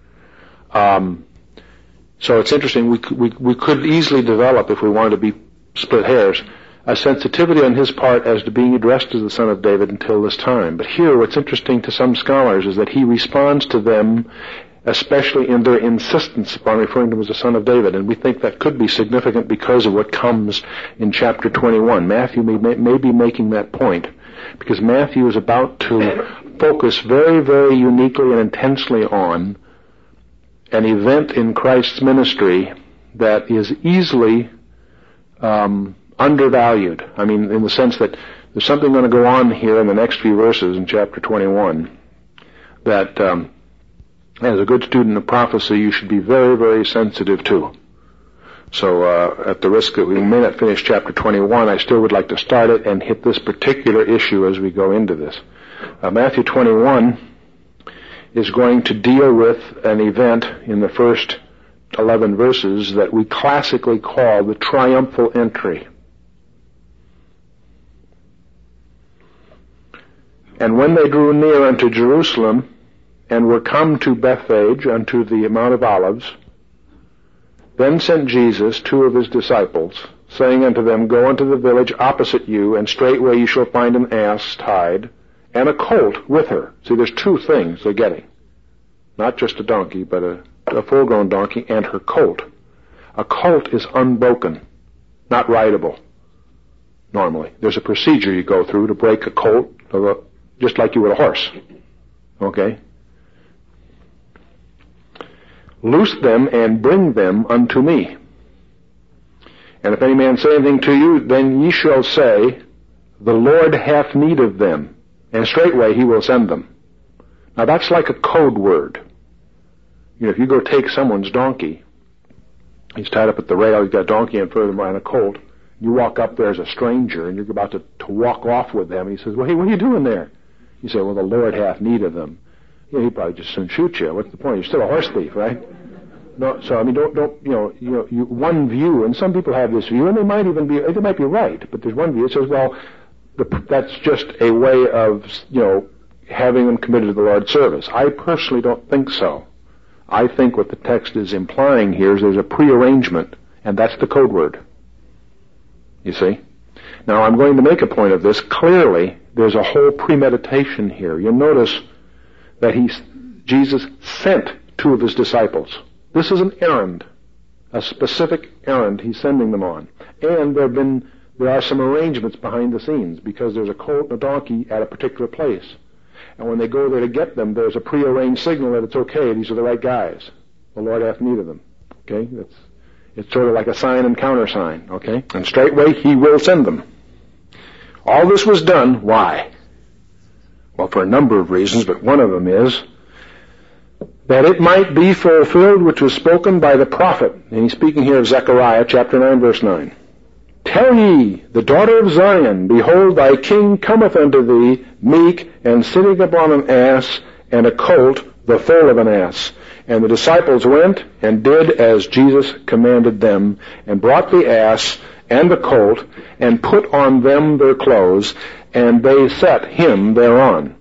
Um, so it's interesting, we, we, we could easily develop, if we wanted to be split hairs, a sensitivity on his part as to being addressed as the Son of David until this time. But here, what's interesting to some scholars is that he responds to them especially in their insistence upon referring to him as the son of David. And we think that could be significant because of what comes in chapter twenty-one. Matthew may, may be making that point, because Matthew is about to focus very, very uniquely and intensely on an event in Christ's ministry that is easily um, undervalued. I mean, in the sense that there's something going to go on here in the next few verses in chapter twenty-one that, um, as a good student of prophecy, you should be very, very sensitive to. So, uh, at the risk that we may not finish chapter twenty-one, I still would like to start it and hit this particular issue as we go into this. Uh, Matthew twenty-one is going to deal with an event in the first eleven verses that we classically call the triumphal entry. And when they drew near unto Jerusalem, and were come to Bethphage, unto the Mount of Olives, then sent Jesus two of his disciples, saying unto them, Go unto the village opposite you, and straightway you shall find an ass tied, and a colt with her. See, there's two things they're getting. Not just a donkey, but a, a full-grown donkey and her colt. A colt is unbroken, not rideable, normally. There's a procedure you go through to break a colt, just like you would a horse. Okay? Loose them and bring them unto me. And if any man say anything to you, then ye shall say, The Lord hath need of them, and straightway he will send them. Now that's like a code word. You know, if you go take someone's donkey, he's tied up at the rail, he's got a donkey in front of him and a colt, you walk up there as a stranger, and you're about to, to walk off with them, and he says, Well, hey, what are you doing there? You say, Well, the Lord hath need of them. You know, he'd probably just soon shoot you. What's the point? You're still a horse thief, right? No, so I mean, don't, don't, you know, you know, you, one view, and some people have this view, and they might even be, they might be right, but there's one view that says, well, the, that's just a way of, you know, having them committed to the Lord's service. I personally don't think so. I think what the text is implying here is there's a prearrangement, and that's the code word. You see? Now, I'm going to make a point of this. Clearly, there's a whole premeditation here. You'll notice that he, Jesus sent two of his disciples. This is an errand, a specific errand he's sending them on. And there have been, there are some arrangements behind the scenes, because there's a colt and a donkey at a particular place. And when they go there to get them, there's a prearranged signal that it's okay, these are the right guys. The Lord hath need of them. Okay? That's, it's sort of like a sign and countersign. Okay? And straightway he will send them. All this was done, why? Well, for a number of reasons, but one of them is that it might be fulfilled which was spoken by the prophet. And he's speaking here of Zechariah chapter nine, verse nine. Tell ye, the daughter of Zion, behold, thy king cometh unto thee, meek, and sitting upon an ass, and a colt, the foal of an ass. And the disciples went and did as Jesus commanded them, and brought the ass and the colt, and put on them their clothes, and they set him thereon.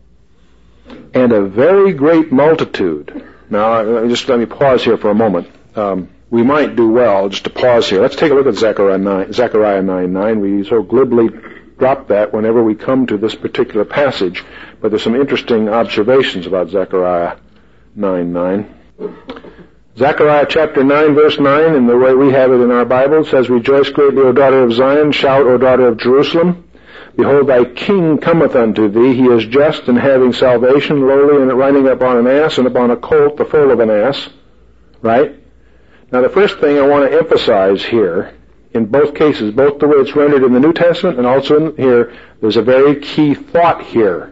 And a very great multitude. Now, just let me pause here for a moment. Um, we might do well just to pause here. Let's take a look at Zechariah nine, Zechariah nine nine. We so glibly drop that whenever we come to this particular passage, but there's some interesting observations about Zechariah nine nine. Zechariah chapter nine, verse nine, in the way we have it in our Bible, says, Rejoice greatly, O daughter of Zion, shout, O daughter of Jerusalem. Behold, thy king cometh unto thee. He is just and having salvation, lowly and riding upon an ass, and upon a colt, the foal of an ass. Right? Now, the first thing I want to emphasize here, in both cases, both the way it's rendered in the New Testament and also in here, there's a very key thought here.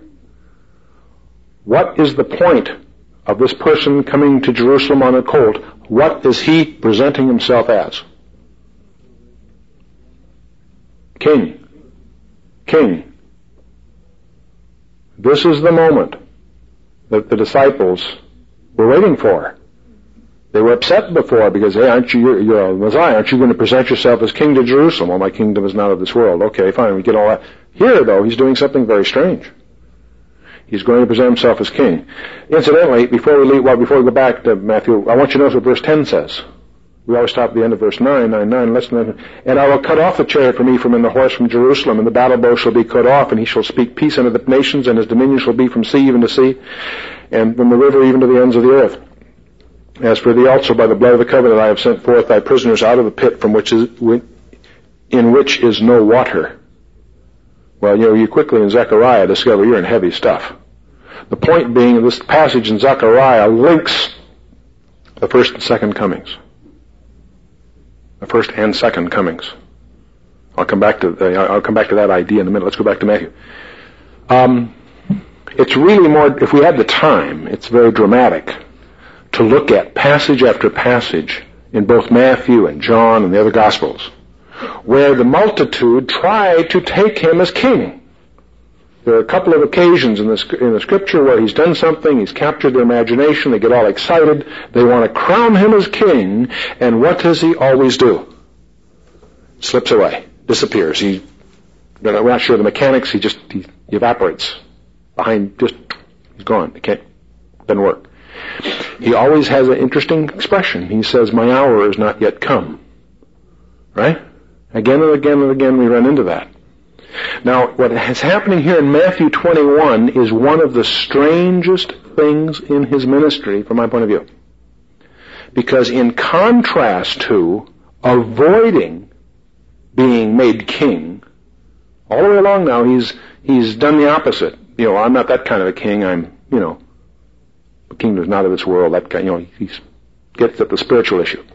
What is the point of this person coming to Jerusalem on a colt? What is he presenting himself as? King. King. This is the moment that the disciples were waiting for. They were upset before because, hey, aren't you, you're, you're a Messiah, aren't you going to present yourself as king to Jerusalem? Well, my kingdom is not of this world. Okay, fine, we get all that. Here, though, he's doing something very strange. He's going to present himself as king. Incidentally, before we leave, well, before we go back to Matthew, I want you to notice what verse ten says. We always stop at the end of verse nine, nine, nine, listen, and I will cut off the chariot from Ephraim and the horse from Jerusalem, and the battle bow shall be cut off, and he shall speak peace unto the nations, and his dominion shall be from sea even to sea, and from the river even to the ends of the earth. As for thee also, by the blood of the covenant I have sent forth thy prisoners out of the pit from which is, in which is no water. Well, you know, you quickly in Zechariah discover you're in heavy stuff. The point being, this passage in Zechariah links the first and second comings. The first and second comings. I'll come back to uh, I'll come back to that idea in a minute. Let's go back to Matthew. Um, it's really more, if we had the time, it's very dramatic to look at passage after passage in both Matthew and John and the other Gospels, where the multitude tried to take him as king. There are a couple of occasions in the, in the Scripture where he's done something, he's captured their imagination, they get all excited, they want to crown him as king, and what does he always do? Slips away, disappears. He, we're not sure of the mechanics, he just he, he evaporates behind, just, he's gone. It can't, doesn't work. He always has an interesting expression. He says, my hour is not yet come. Right? Again and again and again we run into that. Now, what is happening here in Matthew twenty-one is one of the strangest things in his ministry from my point of view. Because in contrast to avoiding being made king, all the way along now he's he's done the opposite. You know, I'm not that kind of a king, I'm, you know, the kingdom is not of this world, that kind, you know, he gets at the spiritual issue.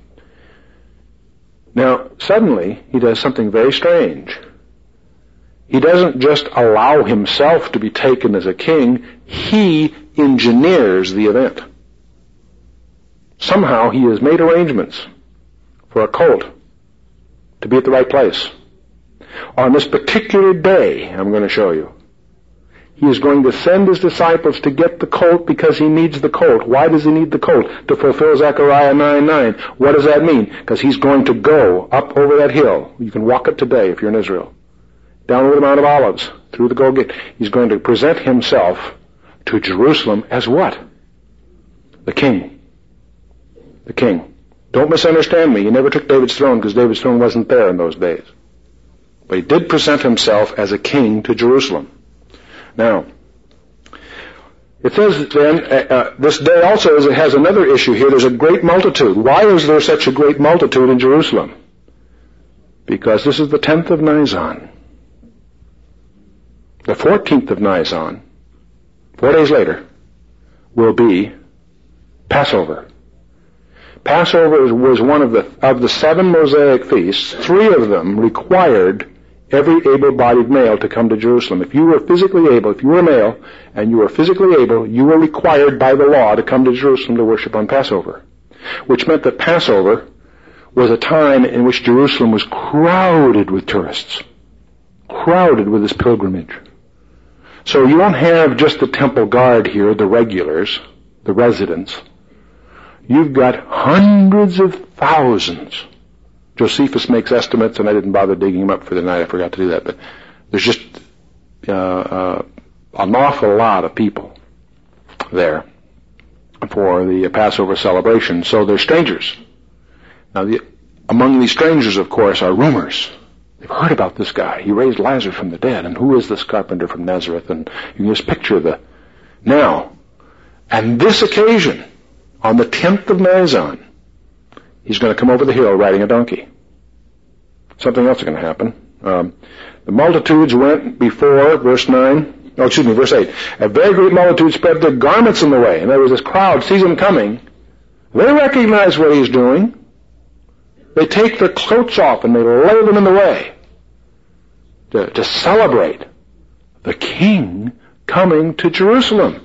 Now, suddenly, he does something very strange. He doesn't just allow himself to be taken as a king, he engineers the event. Somehow he has made arrangements for a colt to be at the right place. On this particular day, I'm going to show you, he is going to send his disciples to get the colt because he needs the colt. Why does he need the colt? To fulfill Zechariah nine nine. What does that mean? Because he's going to go up over that hill. You can walk it today if you're in Israel. Down over the Mount of Olives, through the Golgotha Gate. He's going to present himself to Jerusalem as what? The king. The king. Don't misunderstand me. He never took David's throne because David's throne wasn't there in those days. But he did present himself as a king to Jerusalem. Now, it says then, uh, uh, this day also is, it has another issue here. There's a great multitude. Why is there such a great multitude in Jerusalem? Because this is the tenth of Nisan. The fourteenth of Nisan, four days later, will be Passover. Passover was one of the of the seven Mosaic feasts. Three of them required every able-bodied male to come to Jerusalem. If you were physically able, if you were a male, and you were physically able, you were required by the law to come to Jerusalem to worship on Passover. Which meant that Passover was a time in which Jerusalem was crowded with tourists. Crowded with this pilgrimage. So you don't have just the temple guard here, the regulars, the residents. You've got hundreds of thousands. Josephus makes estimates, and I didn't bother digging them up for the night. I forgot to do that. But there's just uh, uh, an awful lot of people there for the Passover celebration. So they're strangers. Now, the, among these strangers, of course, are rumors. They've heard about this guy. He raised Lazarus from the dead. And who is this carpenter from Nazareth? And you can just picture the... Now, on this occasion, on the tenth of Nisan, he's going to come over the hill riding a donkey. Something else is going to happen. Um, the multitudes went before, verse nine, oh, excuse me, verse eight. A very great multitude spread their garments in the way. And there was this crowd, sees him coming. They recognize what he's doing. They take their coats off and they lay them in the way to, to celebrate the king coming to Jerusalem.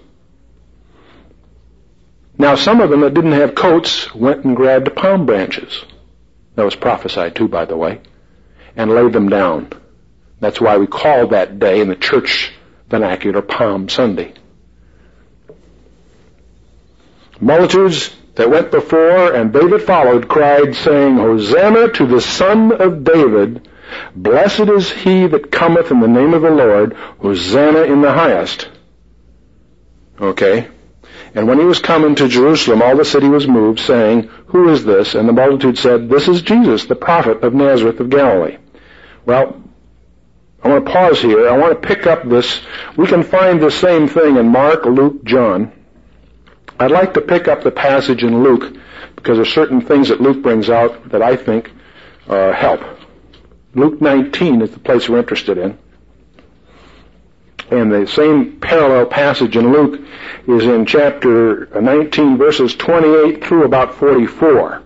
Now, some of them that didn't have coats went and grabbed palm branches. That was prophesied too, by the way, and laid them down. That's why we call that day in the church vernacular Palm Sunday. Multitudes that went before and they that followed cried, saying, Hosanna to the Son of David. Blessed is he that cometh in the name of the Lord. Hosanna in the highest. Okay. And when he was coming to Jerusalem, all the city was moved, saying, Who is this? And the multitude said, This is Jesus, the prophet of Nazareth of Galilee. Well, I want to pause here. I want to pick up this. We can find the same thing in Mark, Luke, John. I'd like to pick up the passage in Luke because there are certain things that Luke brings out that I think uh, help. Luke nineteen is the place we're interested in. And the same parallel passage in Luke is in chapter nineteen, verses twenty-eight through about forty-four.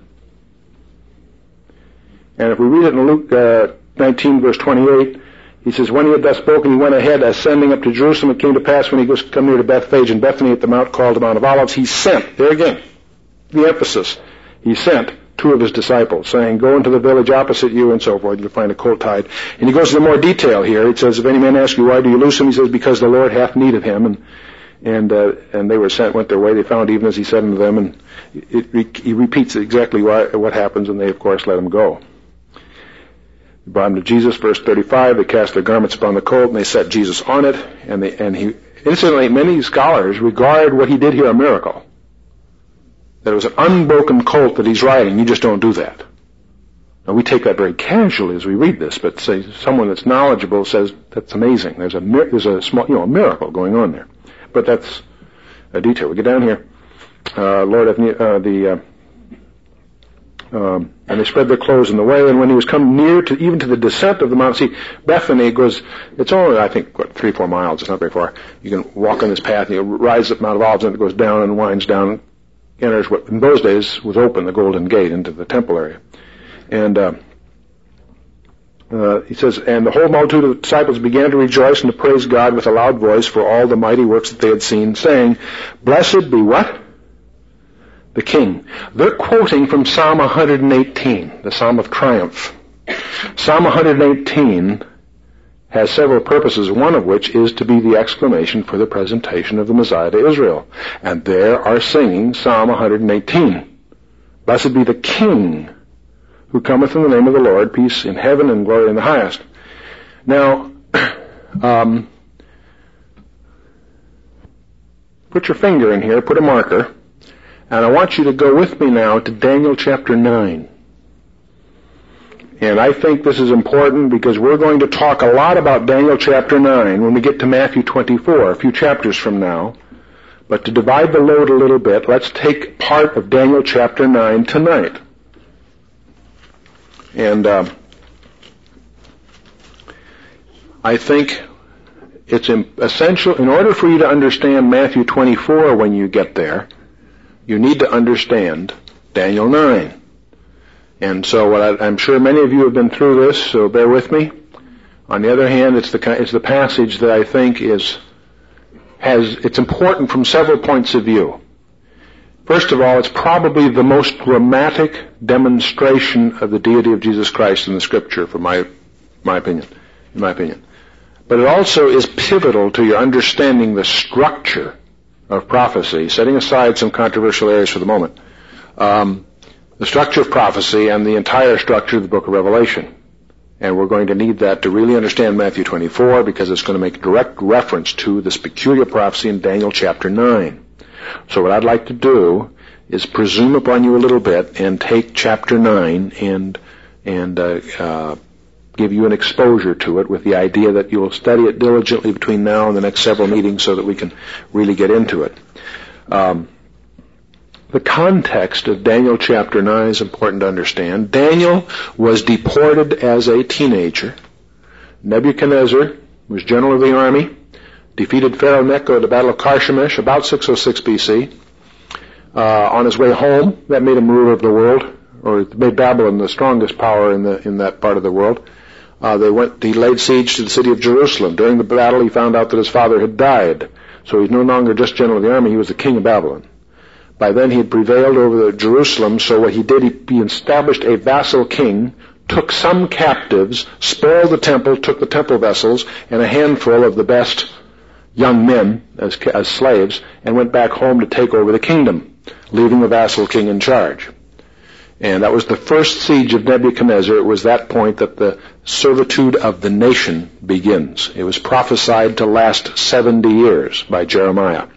And if we read it in Luke uh, nineteen, verse twenty-eight, he says, when he had thus spoken, he went ahead, ascending up to Jerusalem. It came to pass when he was come near to Bethphage and Bethany at the mount called the Mount of Olives, he sent, there again, the emphasis, he sent two of his disciples, saying, go into the village opposite you, and so forth. You'll find a colt tied. And he goes into more detail here. It says, if any man ask you, why do you loose him? He says, because the Lord hath need of him. And and uh, and they were sent, went their way. They found even as he said unto them, and it, it, he repeats exactly why, what happens, and they, of course, let him go. They brought him to Jesus, verse thirty-five. They cast their garments upon the colt, and they set Jesus on it. And they, and he, incidentally, many scholars regard what he did here a miracle. That it was an unbroken colt that he's riding. You just don't do that. Now, we take that very casually as we read this, but say someone that's knowledgeable says that's amazing. There's a there's a small, you know, a miracle going on there. But that's a detail. We get down here. Uh, Lord, uh, the uh, um, and they spread their clothes in the way. And when he was come near to even to the descent of the mount, see, Bethany goes. It's only I think what three four miles. It's not very far. You can walk on this path. And you rise up Mount of Olives, and it goes down and winds down. Enters what in those days was open, the Golden Gate, into the temple area. And uh, uh, he says, and the whole multitude of the disciples began to rejoice and to praise God with a loud voice for all the mighty works that they had seen, saying, blessed be what? The King. They're quoting from Psalm one eighteen, the Psalm of Triumph. Psalm one eighteen has several purposes, one of which is to be the exclamation for the presentation of the Messiah to Israel. And there are singing Psalm one eighteen. Blessed be the King who cometh in the name of the Lord, peace in heaven and glory in the highest. Now, um, put your finger in here, put a marker, and I want you to go with me now to Daniel chapter nine. And I think this is important because we're going to talk a lot about Daniel chapter nine when we get to Matthew twenty-four, a few chapters from now. But to divide the load a little bit, let's take part of Daniel chapter nine tonight. And uh, I think it's essential, in order for you to understand Matthew twenty-four when you get there, you need to understand Daniel nine. And so what I, I'm sure many of you have been through this, so bear with me. On the other hand, it's the it's the passage that I think is has it's important from several points of view. First of all, it's probably the most dramatic demonstration of the deity of Jesus Christ in the Scripture, for my my opinion, in my opinion. But it also is pivotal to your understanding the structure of prophecy, setting aside some controversial areas for the moment. Um, the structure of prophecy and the entire structure of the book of Revelation. And we're going to need that to really understand Matthew twenty-four, because it's going to make direct reference to this peculiar prophecy in Daniel chapter nine. So what I'd like to do is presume upon you a little bit and take chapter nine and and uh, uh, give you an exposure to it with the idea that you will study it diligently between now and the next several meetings so that we can really get into it. Um, The context of Daniel chapter nine is important to understand. Daniel was deported as a teenager. Nebuchadnezzar was general of the army, defeated Pharaoh Necho at the Battle of Carchemish about six oh six B C. Uh, on his way home, that made him ruler of the world, or it made Babylon the strongest power in the in that part of the world. Uh, they went. He laid siege to the city of Jerusalem. During the battle, he found out that his father had died, so he's no longer just general of the army. He was the king of Babylon. By then he had prevailed over Jerusalem, so what he did, he, he established a vassal king, took some captives, spoiled the temple, took the temple vessels, and a handful of the best young men as, as slaves, and went back home to take over the kingdom, leaving the vassal king in charge. And that was the first siege of Nebuchadnezzar. It was that point that the servitude of the nation begins. It was prophesied to last seventy years by Jeremiah.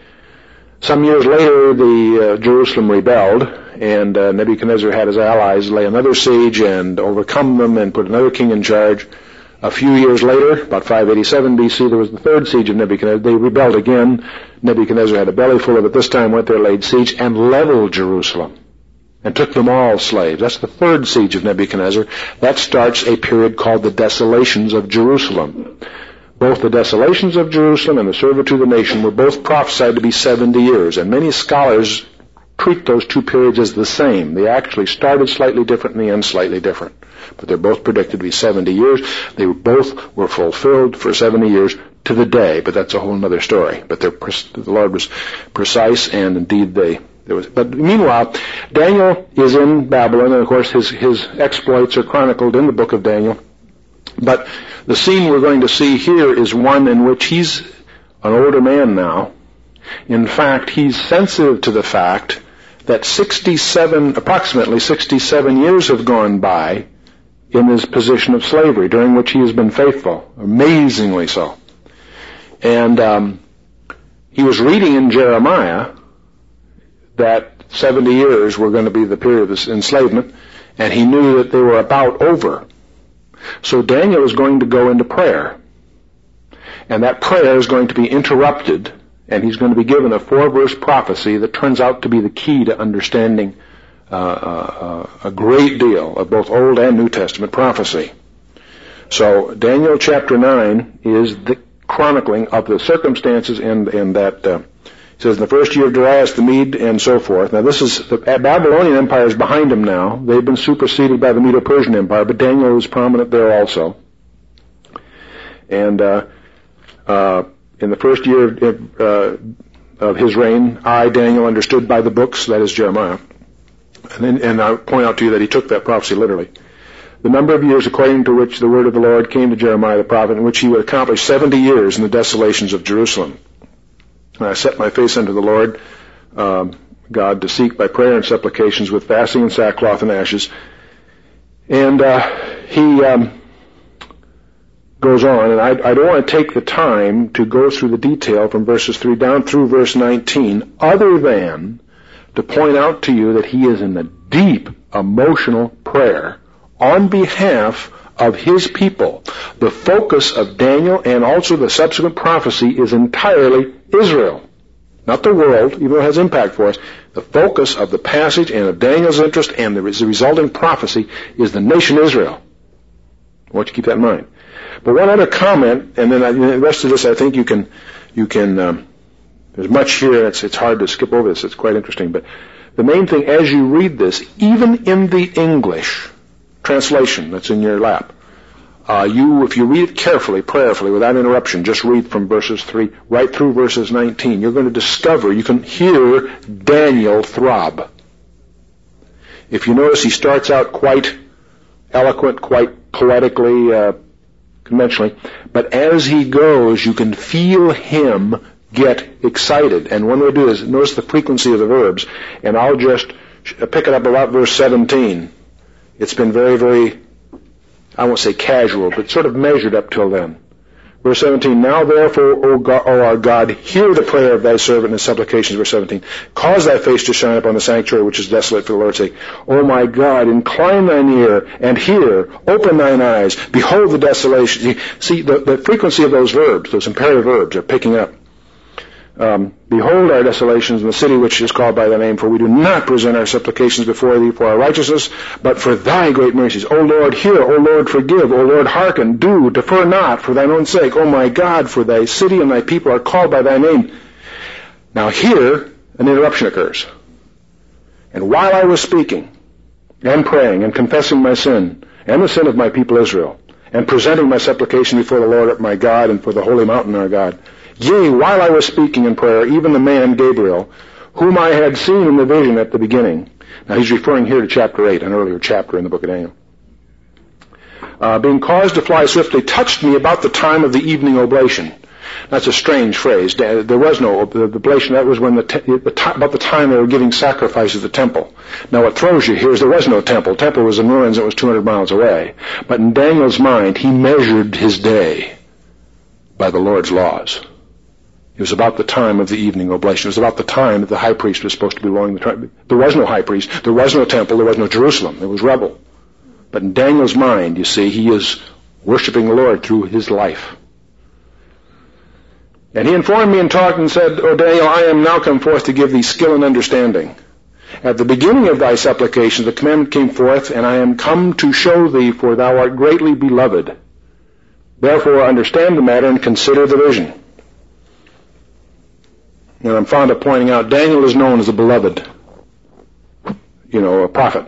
Some years later, the uh, Jerusalem rebelled, and uh, Nebuchadnezzar had his allies lay another siege and overcome them and put another king in charge. A few years later, about five eighty-seven B C, there was the third siege of Nebuchadnezzar. They rebelled again. Nebuchadnezzar had a belly full of it. This time went there, laid siege, and leveled Jerusalem, and took them all slaves. That's the third siege of Nebuchadnezzar. That starts a period called the Desolations of Jerusalem. Both the Desolations of Jerusalem and the servitude of the nation were both prophesied to be seventy years, and many scholars treat those two periods as the same. They actually started slightly different and the end slightly different. But they're both predicted to be seventy years. They both were fulfilled for seventy years to the day, but that's a whole other story. But the Lord was precise, and indeed they... There was, but meanwhile, Daniel is in Babylon, and of course his, his exploits are chronicled in the book of Daniel. But the scene we're going to see here is one in which he's an older man now. In fact, he's sensitive to the fact that sixty-seven, approximately sixty-seven years have gone by in his position of slavery, during which he has been faithful, amazingly so. And um, he was reading in Jeremiah that seventy years were going to be the period of enslavement, and he knew that they were about over. So Daniel is going to go into prayer, and that prayer is going to be interrupted, and he's going to be given a four-verse prophecy that turns out to be the key to understanding uh, uh, a great deal of both Old and New Testament prophecy. So Daniel chapter nine is the chronicling of the circumstances in, in that... Uh, It says, in the first year of Darius the Mede, and so forth. Now this is, the Babylonian Empire is behind him now. They've been superseded by the Medo-Persian Empire, but Daniel is prominent there also. And uh, uh, in the first year of, uh, of his reign, I, Daniel, understood by the books, that is Jeremiah. And, then, and I point out to you that he took that prophecy literally. The number of years according to which the word of the Lord came to Jeremiah the prophet, in which he would accomplish seventy years in the desolations of Jerusalem. And I set my face unto the Lord, um, God, to seek by prayer and supplications with fasting and sackcloth and ashes. And uh, he um, goes on, and I, I don't want to take the time to go through the detail from verses three down through verse nineteen, other than to point out to you that he is in a deep emotional prayer on behalf of his people. The focus of Daniel and also the subsequent prophecy is entirely Israel, not the world, even though it has impact for us. The focus of the passage and of Daniel's interest and the resulting prophecy is the nation Israel. I want you to keep that in mind. But one other comment, and then I, the rest of this I think you can, you can, um, there's much here, it's, it's hard to skip over this, it's quite interesting, but the main thing as you read this, even in the English translation that's in your lap, Uh, you, if you read it carefully, prayerfully, without interruption, just read from verses three right through verses nineteen, you're going to discover, you can hear Daniel throb. If you notice, he starts out quite eloquent, quite poetically, uh, conventionally, but as he goes, you can feel him get excited. And one way to do is, notice the frequency of the verbs, and I'll just pick it up about verse seventeen. It's been very, very, I won't say casual, but sort of measured up till then. Verse seventeen, now therefore, O, God, O our God, hear the prayer of thy servant and his supplications. Verse seventeen, cause thy face to shine upon the sanctuary which is desolate for the Lord's sake. O my God, incline thine ear and hear, open thine eyes, behold the desolation. See, the, the frequency of those verbs, those imperative verbs, are picking up. Um, behold our desolations in the city which is called by thy name, for we do not present our supplications before thee for our righteousness, but for thy great mercies. O Lord, hear, O Lord, forgive, O Lord, hearken, do, defer not, for thine own sake. O my God, for thy city and thy people are called by thy name. Now here, an interruption occurs. And while I was speaking, and praying, and confessing my sin, and the sin of my people Israel, and presenting my supplication before the Lord my God, and for the holy mountain our God, yea, while I was speaking in prayer, even the man Gabriel, whom I had seen in the vision at the beginning. Now he's referring here to chapter eight, an earlier chapter in the book of Daniel. Uh, being caused to fly swiftly, touched me about the time of the evening oblation. That's a strange phrase. There was no oblation. That was when the, te- the t- about the time they were giving sacrifices at the temple. Now what throws you here is there was no temple. The temple was in ruins. It was two hundred miles away. But in Daniel's mind, he measured his day by the Lord's laws. It was about the time of the evening oblation. It was about the time that the high priest was supposed to be blowing the trumpet. There was no high priest. There was no temple. There was no Jerusalem. There was rubble. But in Daniel's mind, you see, he is worshiping the Lord through his life. And he informed me and talked and said, O Daniel, I am now come forth to give thee skill and understanding. At the beginning of thy supplication the commandment came forth, and I am come to show thee, for thou art greatly beloved. Therefore understand the matter and consider the vision. And I'm fond of pointing out, Daniel is known as a beloved, you know, a prophet.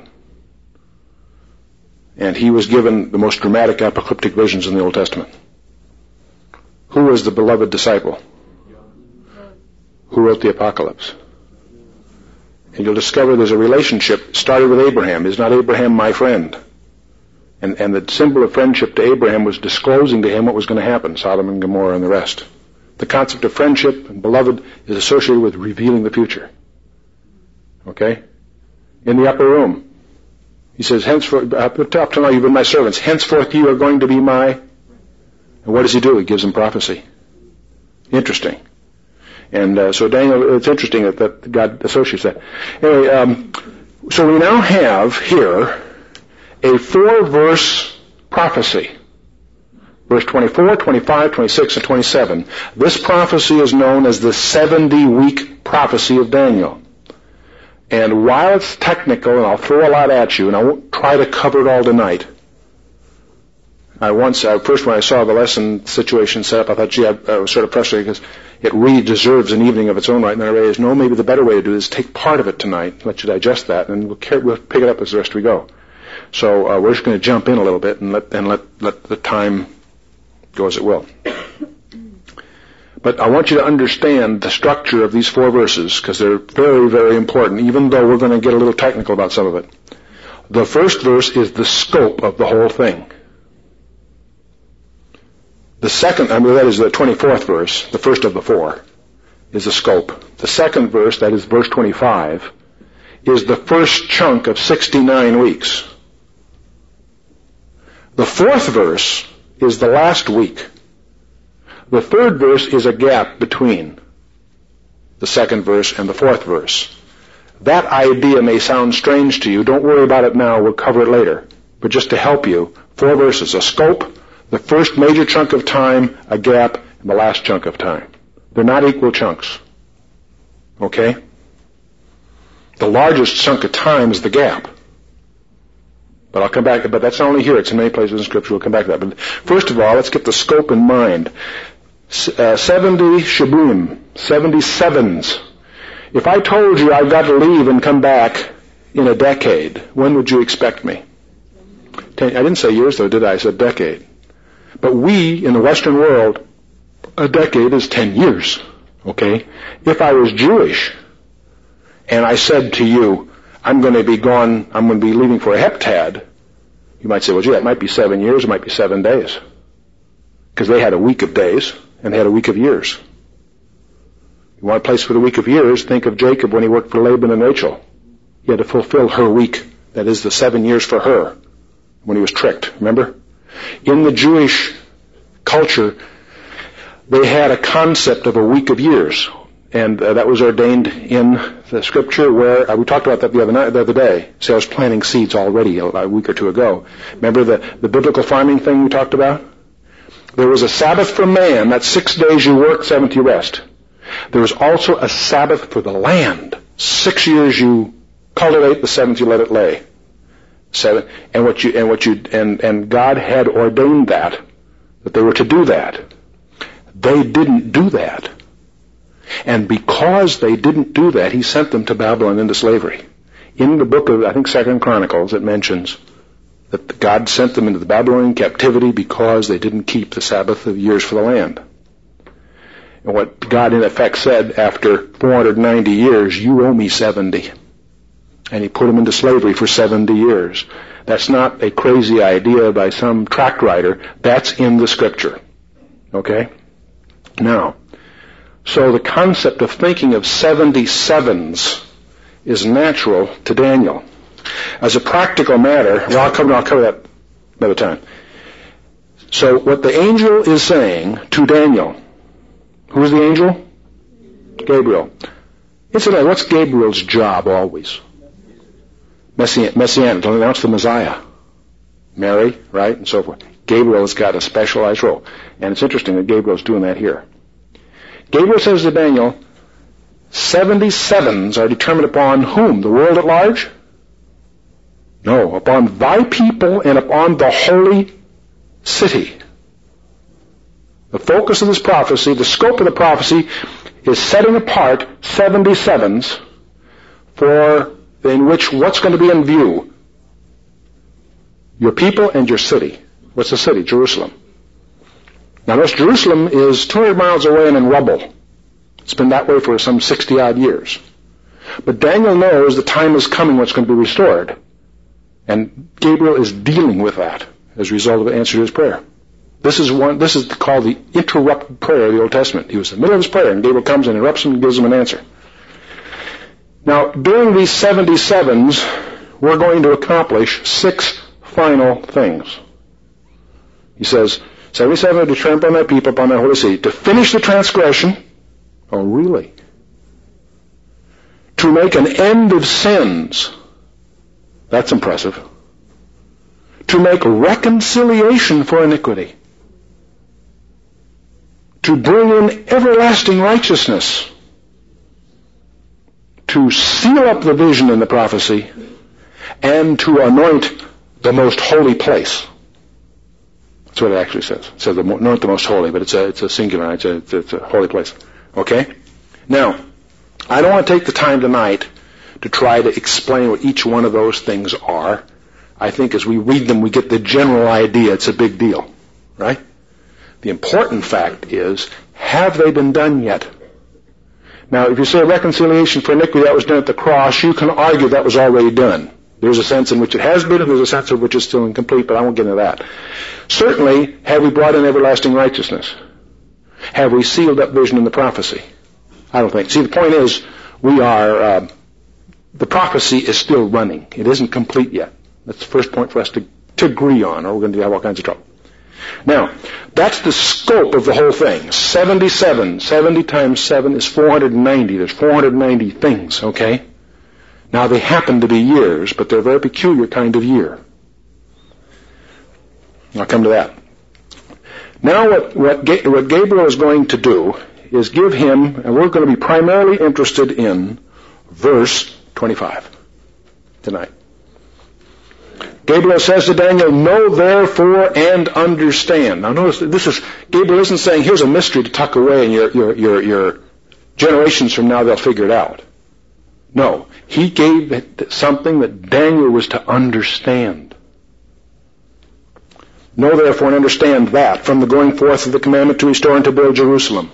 And he was given the most dramatic apocalyptic visions in the Old Testament. Who was the beloved disciple? Who wrote the Apocalypse? And you'll discover there's a relationship started with Abraham. Is not Abraham my friend? And, and the symbol of friendship to Abraham was disclosing to him what was going to happen, Sodom and Gomorrah and the rest. The concept of friendship and beloved is associated with revealing the future. Okay? In the upper room, he says, henceforth, up to now you've been my servants. Henceforth you are going to be my... And what does he do? He gives them prophecy. Interesting. And uh, so Daniel, it's interesting that, that God associates that. Anyway, um, so we now have here a four-verse prophecy. Verse twenty-four, twenty-five, twenty-six, and twenty-seven. This prophecy is known as the seventy-week prophecy of Daniel. And while it's technical, and I'll throw a lot at you, and I won't try to cover it all tonight, I once, uh, first when I saw the lesson situation set up, I thought, gee, I, I was sort of frustrated because it really deserves an evening of its own right. And then I realized, no, maybe the better way to do this is take part of it tonight, let you digest that, and we'll, carry, we'll pick it up as the rest we go. So uh, we're just going to jump in a little bit and let and let let the time go as it will. But I want you to understand the structure of these four verses because they're very, very important, even though we're going to get a little technical about some of it. The first verse is the scope of the whole thing. The second, I mean, that is the twenty-fourth verse, the first of the four, is the scope. The second verse, that is verse twenty-five, is the first chunk of sixty-nine weeks. The fourth verse is the last week. The third verse is a gap between the second verse and the fourth verse. That idea may sound strange to you. Don't worry about it now. We'll cover it later. But just to help you, four verses, a scope, the first major chunk of time, a gap, and the last chunk of time. They're not equal chunks. Okay? The largest chunk of time is the gap. But I'll come back, but that's not only here, it's in many places in Scripture. We'll come back to that. But first of all, let's get the scope in mind. Uh, seventy Shablim, seventy sevens. If I told you I've got to leave and come back in a decade, when would you expect me? Ten, I didn't say years though, did I? I said decade. But we, in the Western world, a decade is ten years. Okay? If I was Jewish, and I said to you, I'm going to be gone, I'm going to be leaving for a heptad, you might say, well, gee, that might be seven years, it might be seven days. Because they had a week of days, and they had a week of years. You want a place for the week of years, think of Jacob when he worked for Laban and Rachel. He had to fulfill her week, that is the seven years for her, when he was tricked, remember? In the Jewish culture, they had a concept of a week of years, and uh, that was ordained in the Scripture where, uh, we talked about that the other night, the other day. See, I was planting seeds already a, a week or two ago. Remember the, the biblical farming thing we talked about? There was a Sabbath for man, that's six days you work, seventh you rest. There was also a Sabbath for the land. Six years you cultivate, the seventh you let it lay. Seven, and what you, and what you, and, and God had ordained that, that they were to do that. They didn't do that. And because they didn't do that, he sent them to Babylon into slavery. In the book of, I think, Second Chronicles, it mentions that God sent them into the Babylonian captivity because they didn't keep the Sabbath of years for the land. And what God in effect said after four hundred ninety years, you owe me seventy. And he put them into slavery for seventy years. That's not a crazy idea by some tract writer. That's in the Scripture. Okay? Now, so the concept of thinking of seventy-sevens is natural to Daniel. As a practical matter, well, I'll cover, I'll cover that another time. So what the angel is saying to Daniel, who's the angel? Gabriel. Incidentally, what's Gabriel's job always? Messianic, Messianic, to announce the Messiah. Mary, right, and so forth. Gabriel has got a specialized role. And it's interesting that Gabriel's doing that here. Gabriel says to Daniel, seventy-sevens are determined upon whom? The world at large? No, upon thy people and upon the holy city. The focus of this prophecy, the scope of the prophecy, is setting apart seventy-sevens for in which what's going to be in view? Your people and your city. What's the city? Jerusalem. Now notice Jerusalem is two hundred miles away and in rubble. It's been that way for some sixty odd years. But Daniel knows the time is coming when it's going to be restored. And Gabriel is dealing with that as a result of the answer to his prayer. This is one, this is called the interrupted prayer of the Old Testament. He was in the middle of his prayer and Gabriel comes and interrupts him and gives him an answer. Now, during these seventy-sevens, we're going to accomplish six final things. He says, seventy-seven are determined upon thy people, upon thy holy city, to finish the transgression. Oh, really? To make an end of sins. That's impressive. To make reconciliation for iniquity. To bring in everlasting righteousness. To seal up the vision in the prophecy. And to anoint the most holy place. That's what it actually says. It says anoint the most holy, but it's a, it's a singular. It's a, it's a holy place. Okay? Now, I don't want to take the time tonight to try to explain what each one of those things are. I think as we read them, we get the general idea. It's a big deal. Right? The important fact is, have they been done yet? Now, if you say reconciliation for iniquity, that was done at the cross, you can argue that was already done. There's a sense in which it has been, and there's a sense in which it's still incomplete, but I won't get into that. Certainly, have we brought in everlasting righteousness? Have we sealed up vision in the prophecy? I don't think. See, the point is, we are, uh, the prophecy is still running. It isn't complete yet. That's the first point for us to, to agree on, or we're going to have all kinds of trouble. Now, that's the scope of the whole thing. seventy-seven. seventy times seven is four hundred ninety. There's four hundred ninety things, okay? Now, they happen to be years, but they're a very peculiar kind of year. I'll come to that. Now, what, what, Ga- what Gabriel is going to do is give him, and we're going to be primarily interested in verse twenty-five tonight. Gabriel says to Daniel, know therefore and understand. Now notice, this is, Gabriel isn't saying, here's a mystery to tuck away and your, your, your, your generations from now they'll figure it out. No, he gave it something that Daniel was to understand. Know therefore and understand that from the going forth of the commandment to restore and to build Jerusalem.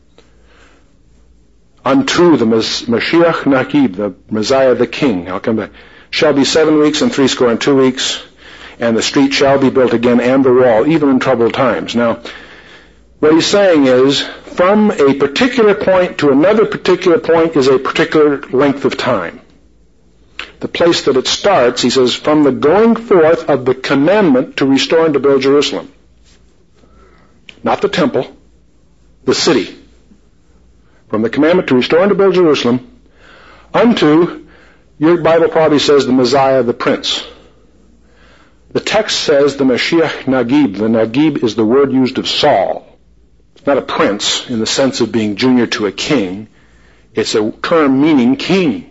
Unto the Mashiach Nagib, the Messiah, the King, I'll come back, shall be seven weeks and threescore and two weeks, and the street shall be built again and the wall, even in troubled times. Now, what he's saying is, from a particular point to another particular point is a particular length of time. The place that it starts, he says, from the going forth of the commandment to restore and to build Jerusalem. Not the temple, the city. From the commandment to restore and to build Jerusalem, unto, your Bible probably says the Messiah, the Prince. The text says the Mashiach Nagib. The Nagib is the word used of Saul. It's not a prince in the sense of being junior to a king. It's a term meaning king.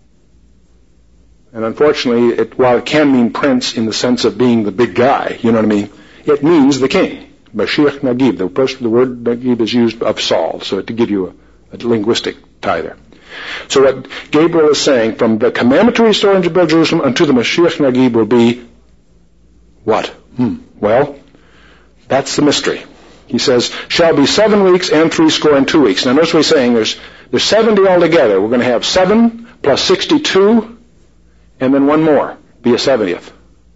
And unfortunately, it, while it can mean prince in the sense of being the big guy, you know what I mean, it means the king. Mashiach Nagib. The, the word Nagib is used of Saul, so to give you a, a linguistic tie there. So what Gabriel is saying, from the commandment to restore and to build Jerusalem unto the Mashiach Nagib will be what? Hmm. Well, that's the mystery. He says, shall be seven weeks and threescore and two weeks. Now notice what he's saying, there's, there's seventy altogether. We're going to have seven plus sixty-two, and then one more, be a seventieth.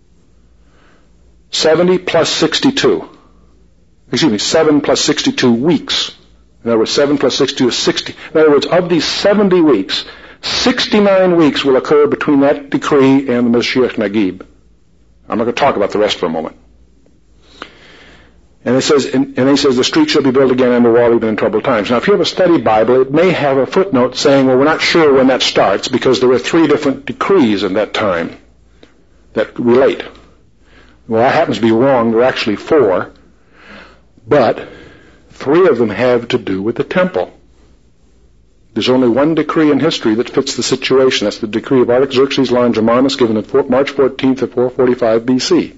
seventy plus sixty-two. Excuse me, seven plus sixty-two weeks. In other words, seven plus sixty-two is sixty. In other words, of these seventy weeks, sixty-nine weeks will occur between that decree and the Mashiach Nagib. I'm not going to talk about the rest for a moment. And it says, and, and he says, the street shall be built again and the wall even in troubled times. Now, if you have a study Bible, it may have a footnote saying, well, we're not sure when that starts because there were three different decrees in that time that relate. Well, that happens to be wrong. There are actually four. But three of them have to do with the temple. There's only one decree in history that fits the situation. That's the decree of Artaxerxes Longimanus, given on March fourteenth of four forty-five B C.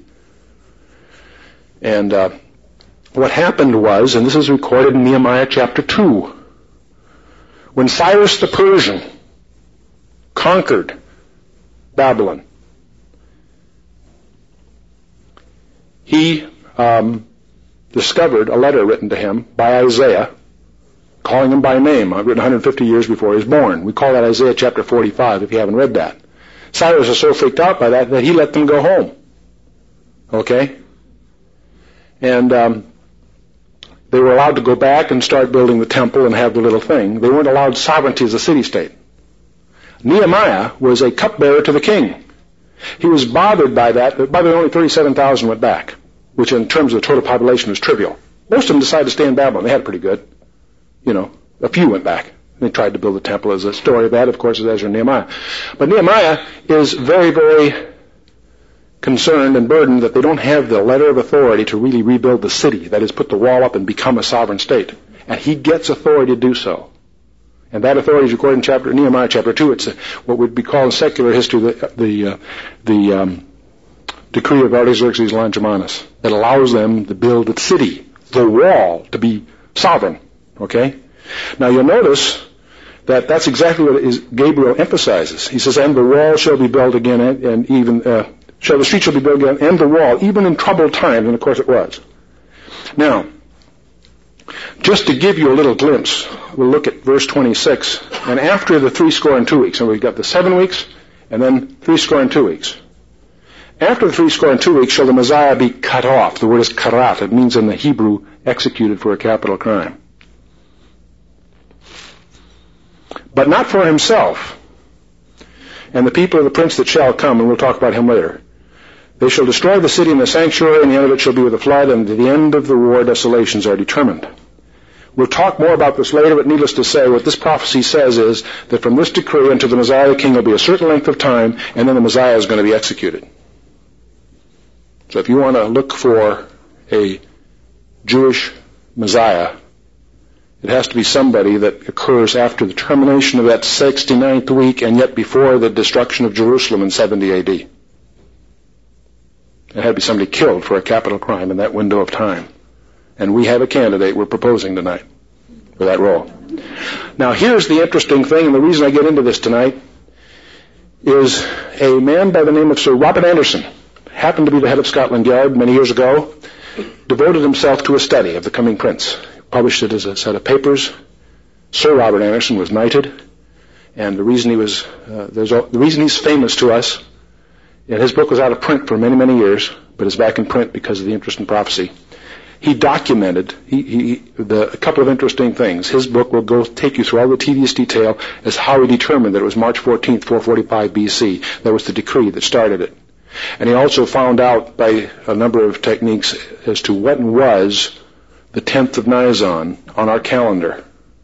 And uh, what happened was, and this is recorded in Nehemiah chapter two, when Cyrus the Persian conquered Babylon, he um, discovered a letter written to him by Isaiah, calling him by name, written one hundred fifty years before he was born. We call that Isaiah chapter forty-five, if you haven't read that. Cyrus was so freaked out by that that he let them go home. Okay? And um, they were allowed to go back and start building the temple and have the little thing. They weren't allowed sovereignty as a city-state. Nehemiah was a cupbearer to the king. He was bothered by that. By the way, only thirty-seven thousand went back, which in terms of the total population was trivial. Most of them decided to stay in Babylon. They had it pretty good. You know, a few went back. They tried to build the temple. As a story of that, of course, is Ezra and Nehemiah. But Nehemiah is very, very concerned and burdened that they don't have the letter of authority to really rebuild the city, that is, put the wall up and become a sovereign state. And he gets authority to do so. And that authority is recorded in chapter, Nehemiah chapter two. It's a, what would be called in secular history the the, uh, the um, decree of Artaxerxes Longimanus that allows them to build the city, the wall, to be sovereign. Okay? Now you'll notice that that's exactly what is Gabriel emphasizes. He says, and the wall shall be built again, and, and even, uh, shall the street shall be built again, and the wall, even in troubled times, and of course it was. Now, just to give you a little glimpse, we'll look at verse twenty-six, and after the three score and two weeks, and we've got the seven weeks, and then three score and two weeks. After the three score and two weeks shall the Messiah be cut off. The word is karat. It means in the Hebrew, executed for a capital crime. But not for himself. And the people of the prince that shall come, and we'll talk about him later. They shall destroy the city and the sanctuary, and the end of it shall be with a flood, and to the end of the war desolations are determined. We'll talk more about this later, but needless to say, what this prophecy says is that from this decree unto the Messiah the king will be a certain length of time, and then the Messiah is going to be executed. So if you want to look for a Jewish Messiah, it has to be somebody that occurs after the termination of that sixty-ninth week and yet before the destruction of Jerusalem in seventy A D. It had to be somebody killed for a capital crime in that window of time. And we have a candidate we're proposing tonight for that role. Now here's the interesting thing, and the reason I get into this tonight is a man by the name of Sir Robert Anderson, happened to be the head of Scotland Yard many years ago, devoted himself to a study of the coming prince. Published it as a set of papers. Sir Robert Anderson was knighted, and the reason he was, uh, there's a, the reason he's famous to us, and his book was out of print for many, many years, but is back in print because of the interest in prophecy. He documented he, he, the, a couple of interesting things. His book will go take you through all the tedious detail as how he determined that it was March fourteenth, four forty-five B C. That was the decree that started it. And he also found out by a number of techniques as to what was the tenth of Nisan on our calendar.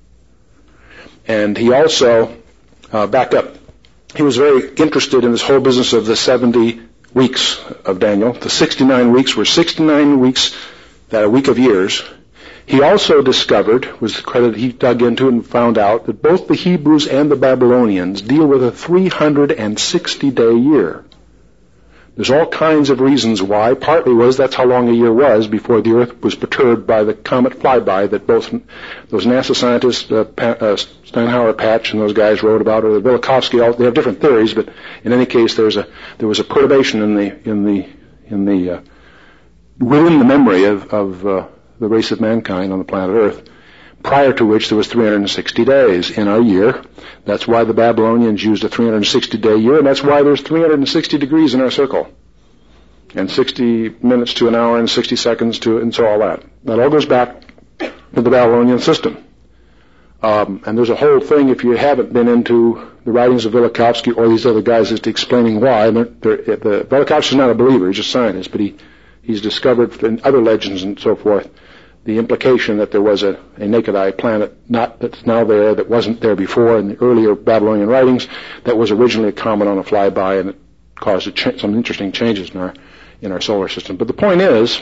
And he also, uh, back up, he was very interested in this whole business of the seventy weeks of Daniel. The sixty-nine weeks were sixty-nine weeks, that a week of years. He also discovered, was the credit he dug into and found out, that both the Hebrews and the Babylonians deal with a three hundred sixty day year. There's all kinds of reasons why. Partly was that's how long a year was before the Earth was perturbed by the comet flyby that both those NASA scientists, uh, pa- uh, Steinhauer, Patch, and those guys wrote about, or the Velikovsky. All, they have different theories, but in any case, there's a there was a perturbation in the in the in the uh, within the memory of of uh, the race of mankind on the planet Earth. Prior to which there was three hundred sixty days in our year. That's why the Babylonians used a three hundred sixty day year, and that's why there's three hundred sixty degrees in our circle. And sixty minutes to an hour and sixty seconds to, and so all that. That all goes back to the Babylonian system. Um, and there's a whole thing, if you haven't been into the writings of Velikovsky or these other guys, as to explaining why. They're, they're, the, Velikovsky's not a believer, he's a scientist, but he, he's discovered in other legends and so forth the implication that there was a, a naked eye planet not that's now there that wasn't there before in the earlier Babylonian writings, that was originally a comet on a flyby, and it caused a cha- some interesting changes in our in our solar system. But the point is,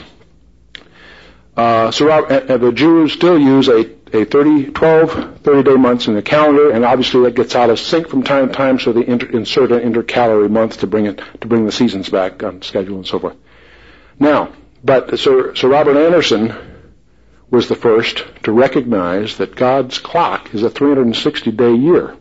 uh, so uh, the Jews still use a, a thirty, twelve, thirty-day months in the calendar, and obviously that gets out of sync from time to time, so they inter- insert an intercalary month to bring it to bring the seasons back on schedule and so forth. Now, but Sir, Sir Robert Anderson was the first to recognize that God's clock is a three hundred sixty day year.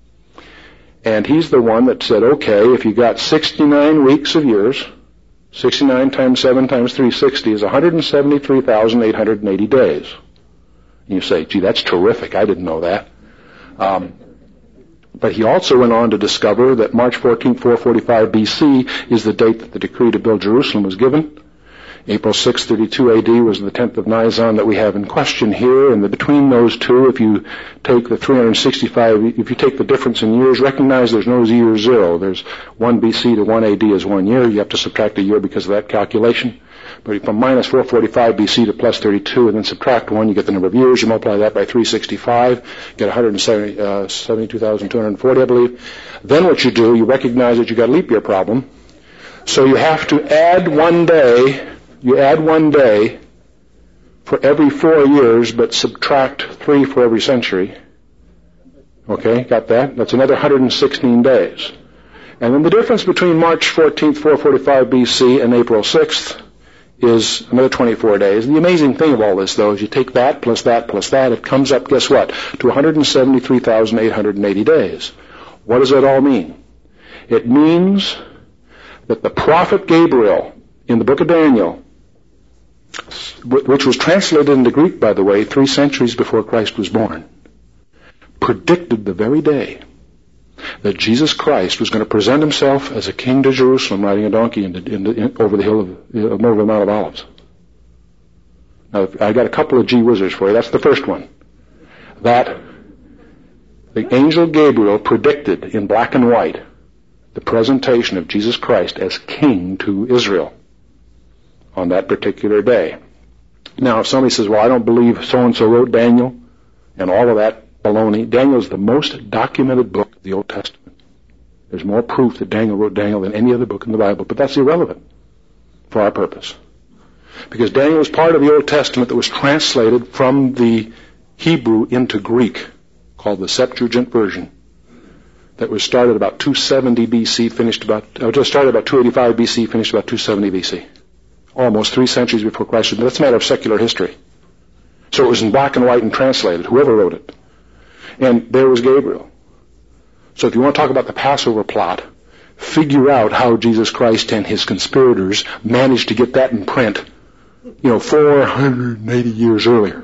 And he's the one that said, okay, if you got sixty-nine weeks of years, sixty-nine times seven times three hundred sixty is one hundred seventy-three thousand eight hundred eighty days. And you say, gee, that's terrific. I didn't know that. Um, but he also went on to discover that March fourteenth, four forty-five B C is the date that the decree to build Jerusalem was given. April sixth, thirty-two A D was the tenth of Nisan that we have in question here, and the, between those two, if you take the three hundred sixty-five, if you take the difference in years, recognize there's no year zero. There's one B C to one A D is one year. You have to subtract a year because of that calculation. But from minus four forty-five B C to plus thirty-two, and then subtract one, you get the number of years. You multiply that by three hundred sixty-five, get one hundred seventy-two thousand two hundred forty, I believe. Then what you do, you recognize that you got a leap year problem. So you have to add one day. You add one day for every four years, but subtract three for every century. Okay, got that? That's another one hundred sixteen days. And then the difference between March fourteenth, four forty-five B C and April sixth is another twenty-four days. The amazing thing of all this, though, is you take that plus that plus that, it comes up, guess what, to one hundred seventy-three thousand eight hundred eighty days. What does that all mean? It means that the prophet Gabriel in the book of Daniel, which was translated into Greek, by the way, three centuries before Christ was born, predicted the very day that Jesus Christ was going to present himself as a king to Jerusalem riding a donkey in the, in the, in, over the hill of, uh, over the Mount of Olives. Now, I got a couple of gee whizzers for you. That's the first one. That the angel Gabriel predicted in black and white the presentation of Jesus Christ as king to Israel on that particular day. Now, if somebody says, well, I don't believe so-and-so wrote Daniel and all of that baloney, Daniel is the most documented book of the Old Testament. There's more proof that Daniel wrote Daniel than any other book in the Bible, but that's irrelevant for our purpose. Because Daniel was part of the Old Testament that was translated from the Hebrew into Greek, called the Septuagint version, that was started about two seventy B C, finished about, uh, just started about two eighty-five B C, finished about two seventy B C. Almost three centuries before Christ. That's a matter of secular history. So it was in black and white and translated, whoever wrote it. And there was Gabriel. So if you want to talk about the Passover plot, figure out how Jesus Christ and his conspirators managed to get that in print, you know, four hundred eighty years earlier.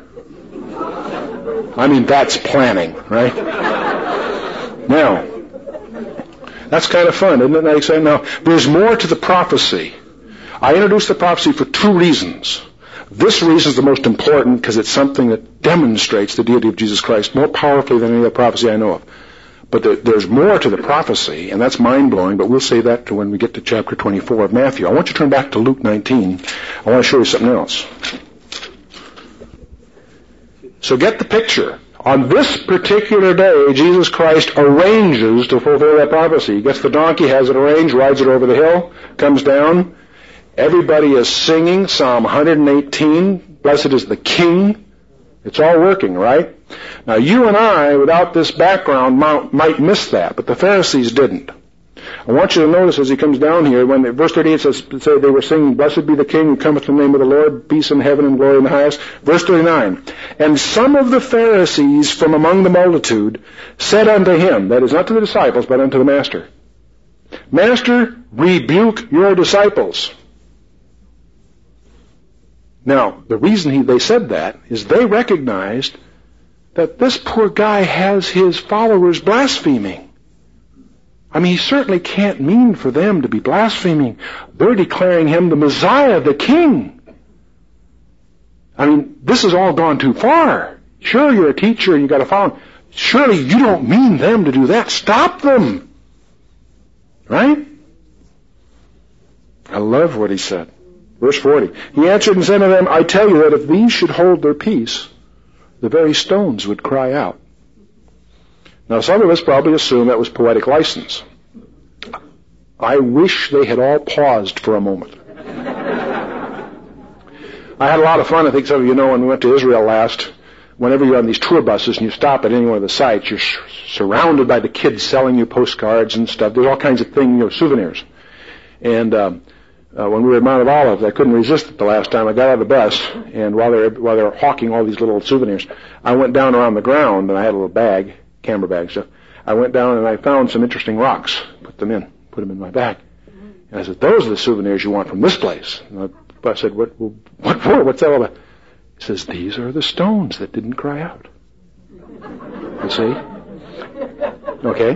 I mean, that's planning, right? Now, that's kind of fun, isn't it? That exciting? Now, there's more to the prophecy. I introduced the prophecy for two reasons. This reason is the most important because it's something that demonstrates the deity of Jesus Christ more powerfully than any other prophecy I know of. But there, there's more to the prophecy, and that's mind-blowing, but we'll say that to when we get to chapter twenty-four of Matthew. I want you to turn back to Luke nineteen. I want to show you something else. So get the picture. On this particular day, Jesus Christ arranges to fulfill that prophecy. He gets the donkey, has it arranged, rides it over the hill, comes down. Everybody is singing Psalm one hundred eighteen, blessed is the King. It's all working, right? Now, you and I, without this background, might miss that, but the Pharisees didn't. I want you to notice as he comes down here, when verse thirty-eight says, say they were singing, blessed be the King who cometh in the name of the Lord, peace in heaven and glory in the highest. Verse thirty-nine, and some of the Pharisees from among the multitude said unto him, that is not to the disciples, but unto the Master, Master, rebuke your disciples. Now, the reason he, they said that is they recognized that this poor guy has his followers blaspheming. I mean, he certainly can't mean for them to be blaspheming. They're declaring him the Messiah, the King. I mean, this has all gone too far. Sure, you're a teacher and you got to follow. Surely you don't mean them to do that. Stop them. Right? I love what he said. Verse forty. He answered and said to them, I tell you that if these should hold their peace, the very stones would cry out. Now, some of us probably assume that was poetic license. I wish they had all paused for a moment. I had a lot of fun, I think some of you know, when we went to Israel last. Whenever you're on these tour buses and you stop at any one of the sites, you're sh- surrounded by the kids selling you postcards and stuff. There's all kinds of things, you know, souvenirs. And um, uh, when we were at Mount of Olives, I couldn't resist it the last time. I got out of the bus, and while they were, while they were hawking all these little souvenirs, I went down around the ground, and I had a little bag, camera bag stuff. I went down and I found some interesting rocks, put them in, put them in my bag. And I said, those are the souvenirs you want from this place. And I, I said, what, what for? What's that all about? He says, these are the stones that didn't cry out. You see? Okay.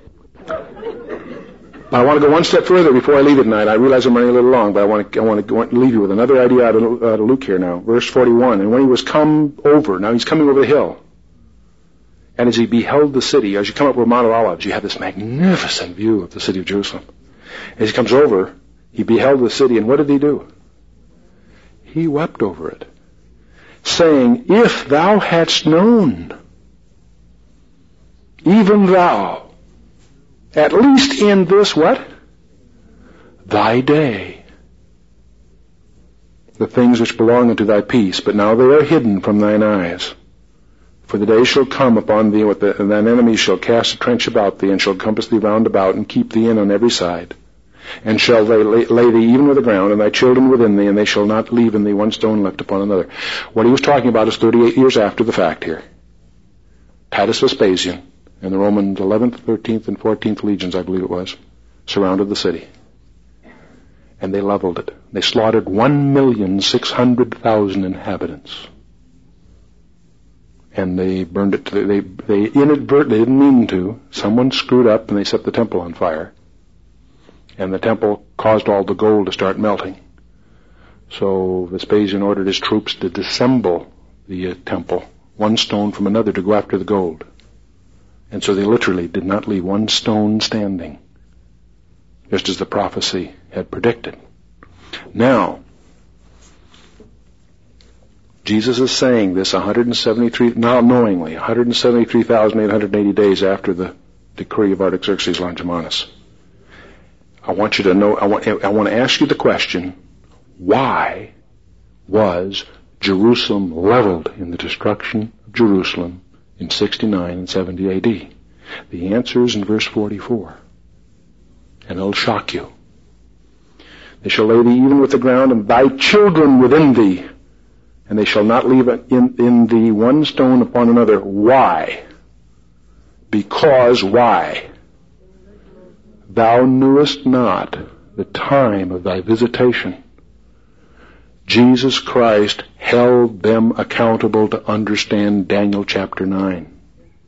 But I want to go one step further before I leave it tonight. I realize I'm running a little long, but I want to, I want to, want to leave you with another idea out of, out of Luke here now. Verse forty-one. And when he was come over, now he's coming over the hill. And as he beheld the city, as you come up with Mount of Olives, you have this magnificent view of the city of Jerusalem. As he comes over, he beheld the city, and what did he do? He wept over it, saying, if thou hadst known, even thou, at least in this what? Thy day, the things which belong unto thy peace, but now they are hidden from thine eyes. For the day shall come upon thee, with the, and thine enemies shall cast a trench about thee, and shall compass thee round about, and keep thee in on every side. And shall they lay, lay thee even with the ground, and thy children within thee, and they shall not leave in thee one stone left upon another. What he was talking about is thirty-eight years after the fact here. Titus Vespasian and the Roman eleventh, thirteenth, and fourteenth legions, I believe it was, surrounded the city. And they leveled it. They slaughtered one million six hundred thousand inhabitants. And they burned it to the, they, they inadvertently, they didn't mean to. Someone screwed up and they set the temple on fire. And the temple caused all the gold to start melting. So Vespasian ordered his troops to disassemble the uh, temple, one stone from another, to go after the gold. And so they literally did not leave one stone standing, just as the prophecy had predicted. Now, Jesus is saying this one hundred seventy-three, now knowingly, one hundred seventy-three thousand eight hundred eighty days after the decree of Artaxerxes Longimanus. I want you to know, I want, I want to ask you the question, why was Jerusalem leveled in the destruction of Jerusalem in sixty-nine and seventy A D? The answer is in verse forty-four. And it'll shock you. They shall lay thee even with the ground, and thy children within thee, and they shall not leave in, in thee one stone upon another. Why? Because why? Thou knewest not the time of thy visitation. Jesus Christ held them accountable to understand Daniel chapter nine.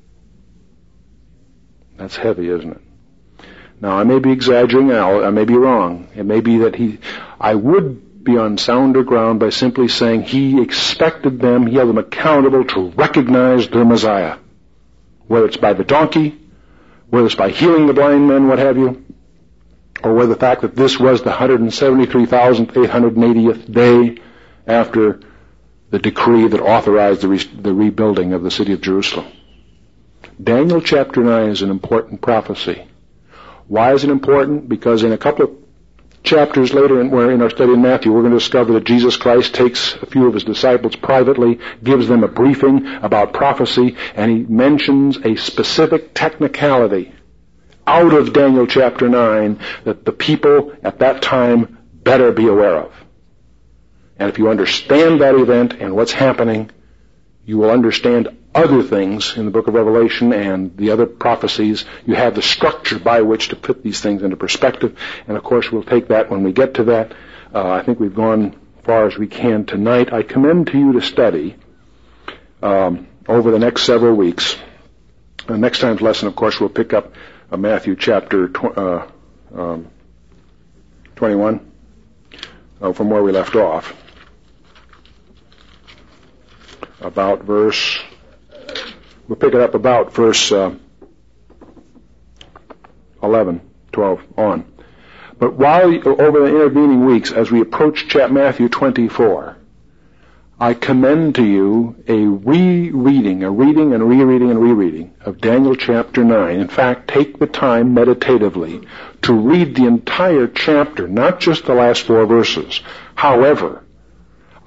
That's heavy, isn't it? Now, I may be exaggerating, I may be wrong. It may be that he, I would be on sounder ground by simply saying he expected them, he held them accountable to recognize their Messiah. Whether it's by the donkey, whether it's by healing the blind men, what have you, or whether the fact that this was the one hundred seventy-three thousand eight hundred eightieth day after the decree that authorized the, re- the rebuilding of the city of Jerusalem. Daniel chapter nine is an important prophecy. Why is it important? Because in a couple of chapters later, in, where in our study in Matthew, we're going to discover that Jesus Christ takes a few of his disciples privately, gives them a briefing about prophecy, and he mentions a specific technicality out of Daniel chapter nine that the people at that time better be aware of. And if you understand that event and what's happening, you will understand other things in the book of Revelation and the other prophecies. You have the structure by which to put these things into perspective. And of course, we'll take that when we get to that. Uh, I think we've gone as far as we can tonight. I commend to you to study um, over the next several weeks. Uh, next time's lesson, of course, we'll pick up uh, Matthew chapter tw- uh, um, twenty-one uh, from where we left off. About verse, we'll pick it up about verse uh, eleven, twelve on. But while, over the intervening weeks, as we approach Matthew twenty-four, I commend to you a rereading, a reading and rereading and rereading of Daniel chapter nine. In fact, take the time meditatively to read the entire chapter, not just the last four verses. However,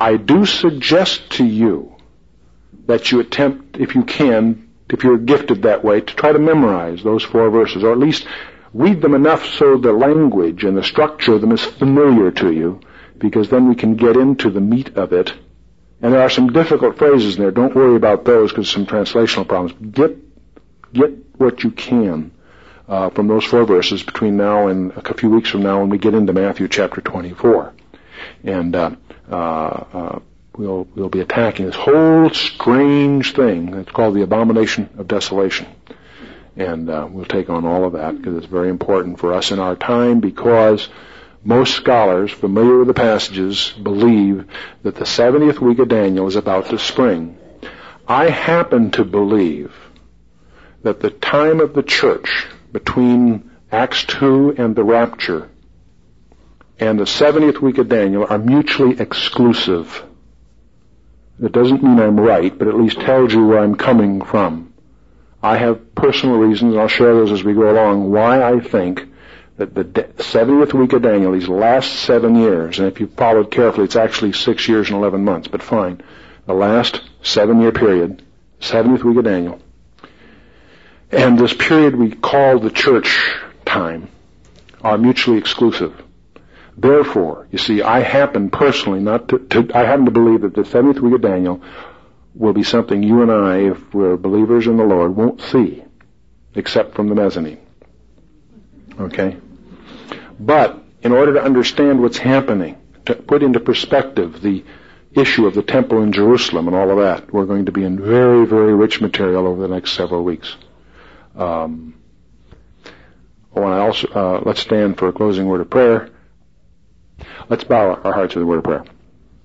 I do suggest to you that you attempt, if you can, if you're gifted that way, to try to memorize those four verses, or at least read them enough so the language and the structure of them is familiar to you, because then we can get into the meat of it. And there are some difficult phrases in there. Don't worry about those because some translational problems. Get get what you can uh, from those four verses between now and a few weeks from now when we get into Matthew chapter twenty-four. And uh, uh, uh, we'll we'll be attacking this whole strange thing that's called the abomination of desolation. And uh, we'll take on all of that because it's very important for us in our time, because most scholars familiar with the passages believe that the seventieth week of Daniel is about to spring. I happen to believe that the time of the church between Acts two and the rapture and the seventieth week of Daniel are mutually exclusive. That doesn't mean I'm right, but at least tells you where I'm coming from. I have personal reasons, and I'll share those as we go along, why I think that the seventieth week of Daniel, these last seven years, and if you followed carefully, it's actually six years and eleven months, but fine, the last seven-year period, seventieth week of Daniel, and this period we call the church time, are mutually exclusive. Therefore, you see, I happen personally not to, to I happen to believe that the seventieth week of Daniel will be something you and I, if we're believers in the Lord, won't see, except from the mezzanine. Okay? But in order to understand what's happening, to put into perspective the issue of the temple in Jerusalem and all of that, we're going to be in very, very rich material over the next several weeks. Um, oh, and I also, uh, let's stand for a closing word of prayer. Let's bow our hearts to the word of prayer.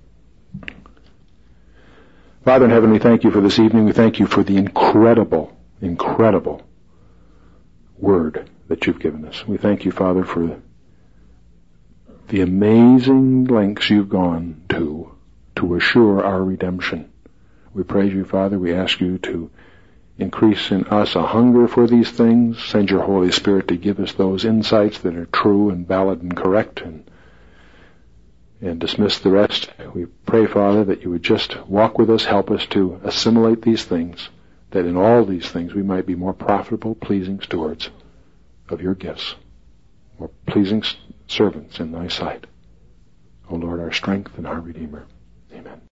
Father in heaven, we thank you for this evening. We thank you for the incredible, incredible word that you've given us. We thank you, Father, for the amazing lengths you've gone to to assure our redemption. We praise you, Father. We ask you to increase in us a hunger for these things. Send your Holy Spirit to give us those insights that are true and valid and correct, and and dismiss the rest. We pray, Father, that you would just walk with us, help us to assimilate these things, that in all these things we might be more profitable, pleasing stewards of your gifts, more pleasing servants in thy sight. O Lord, our strength and our Redeemer. Amen.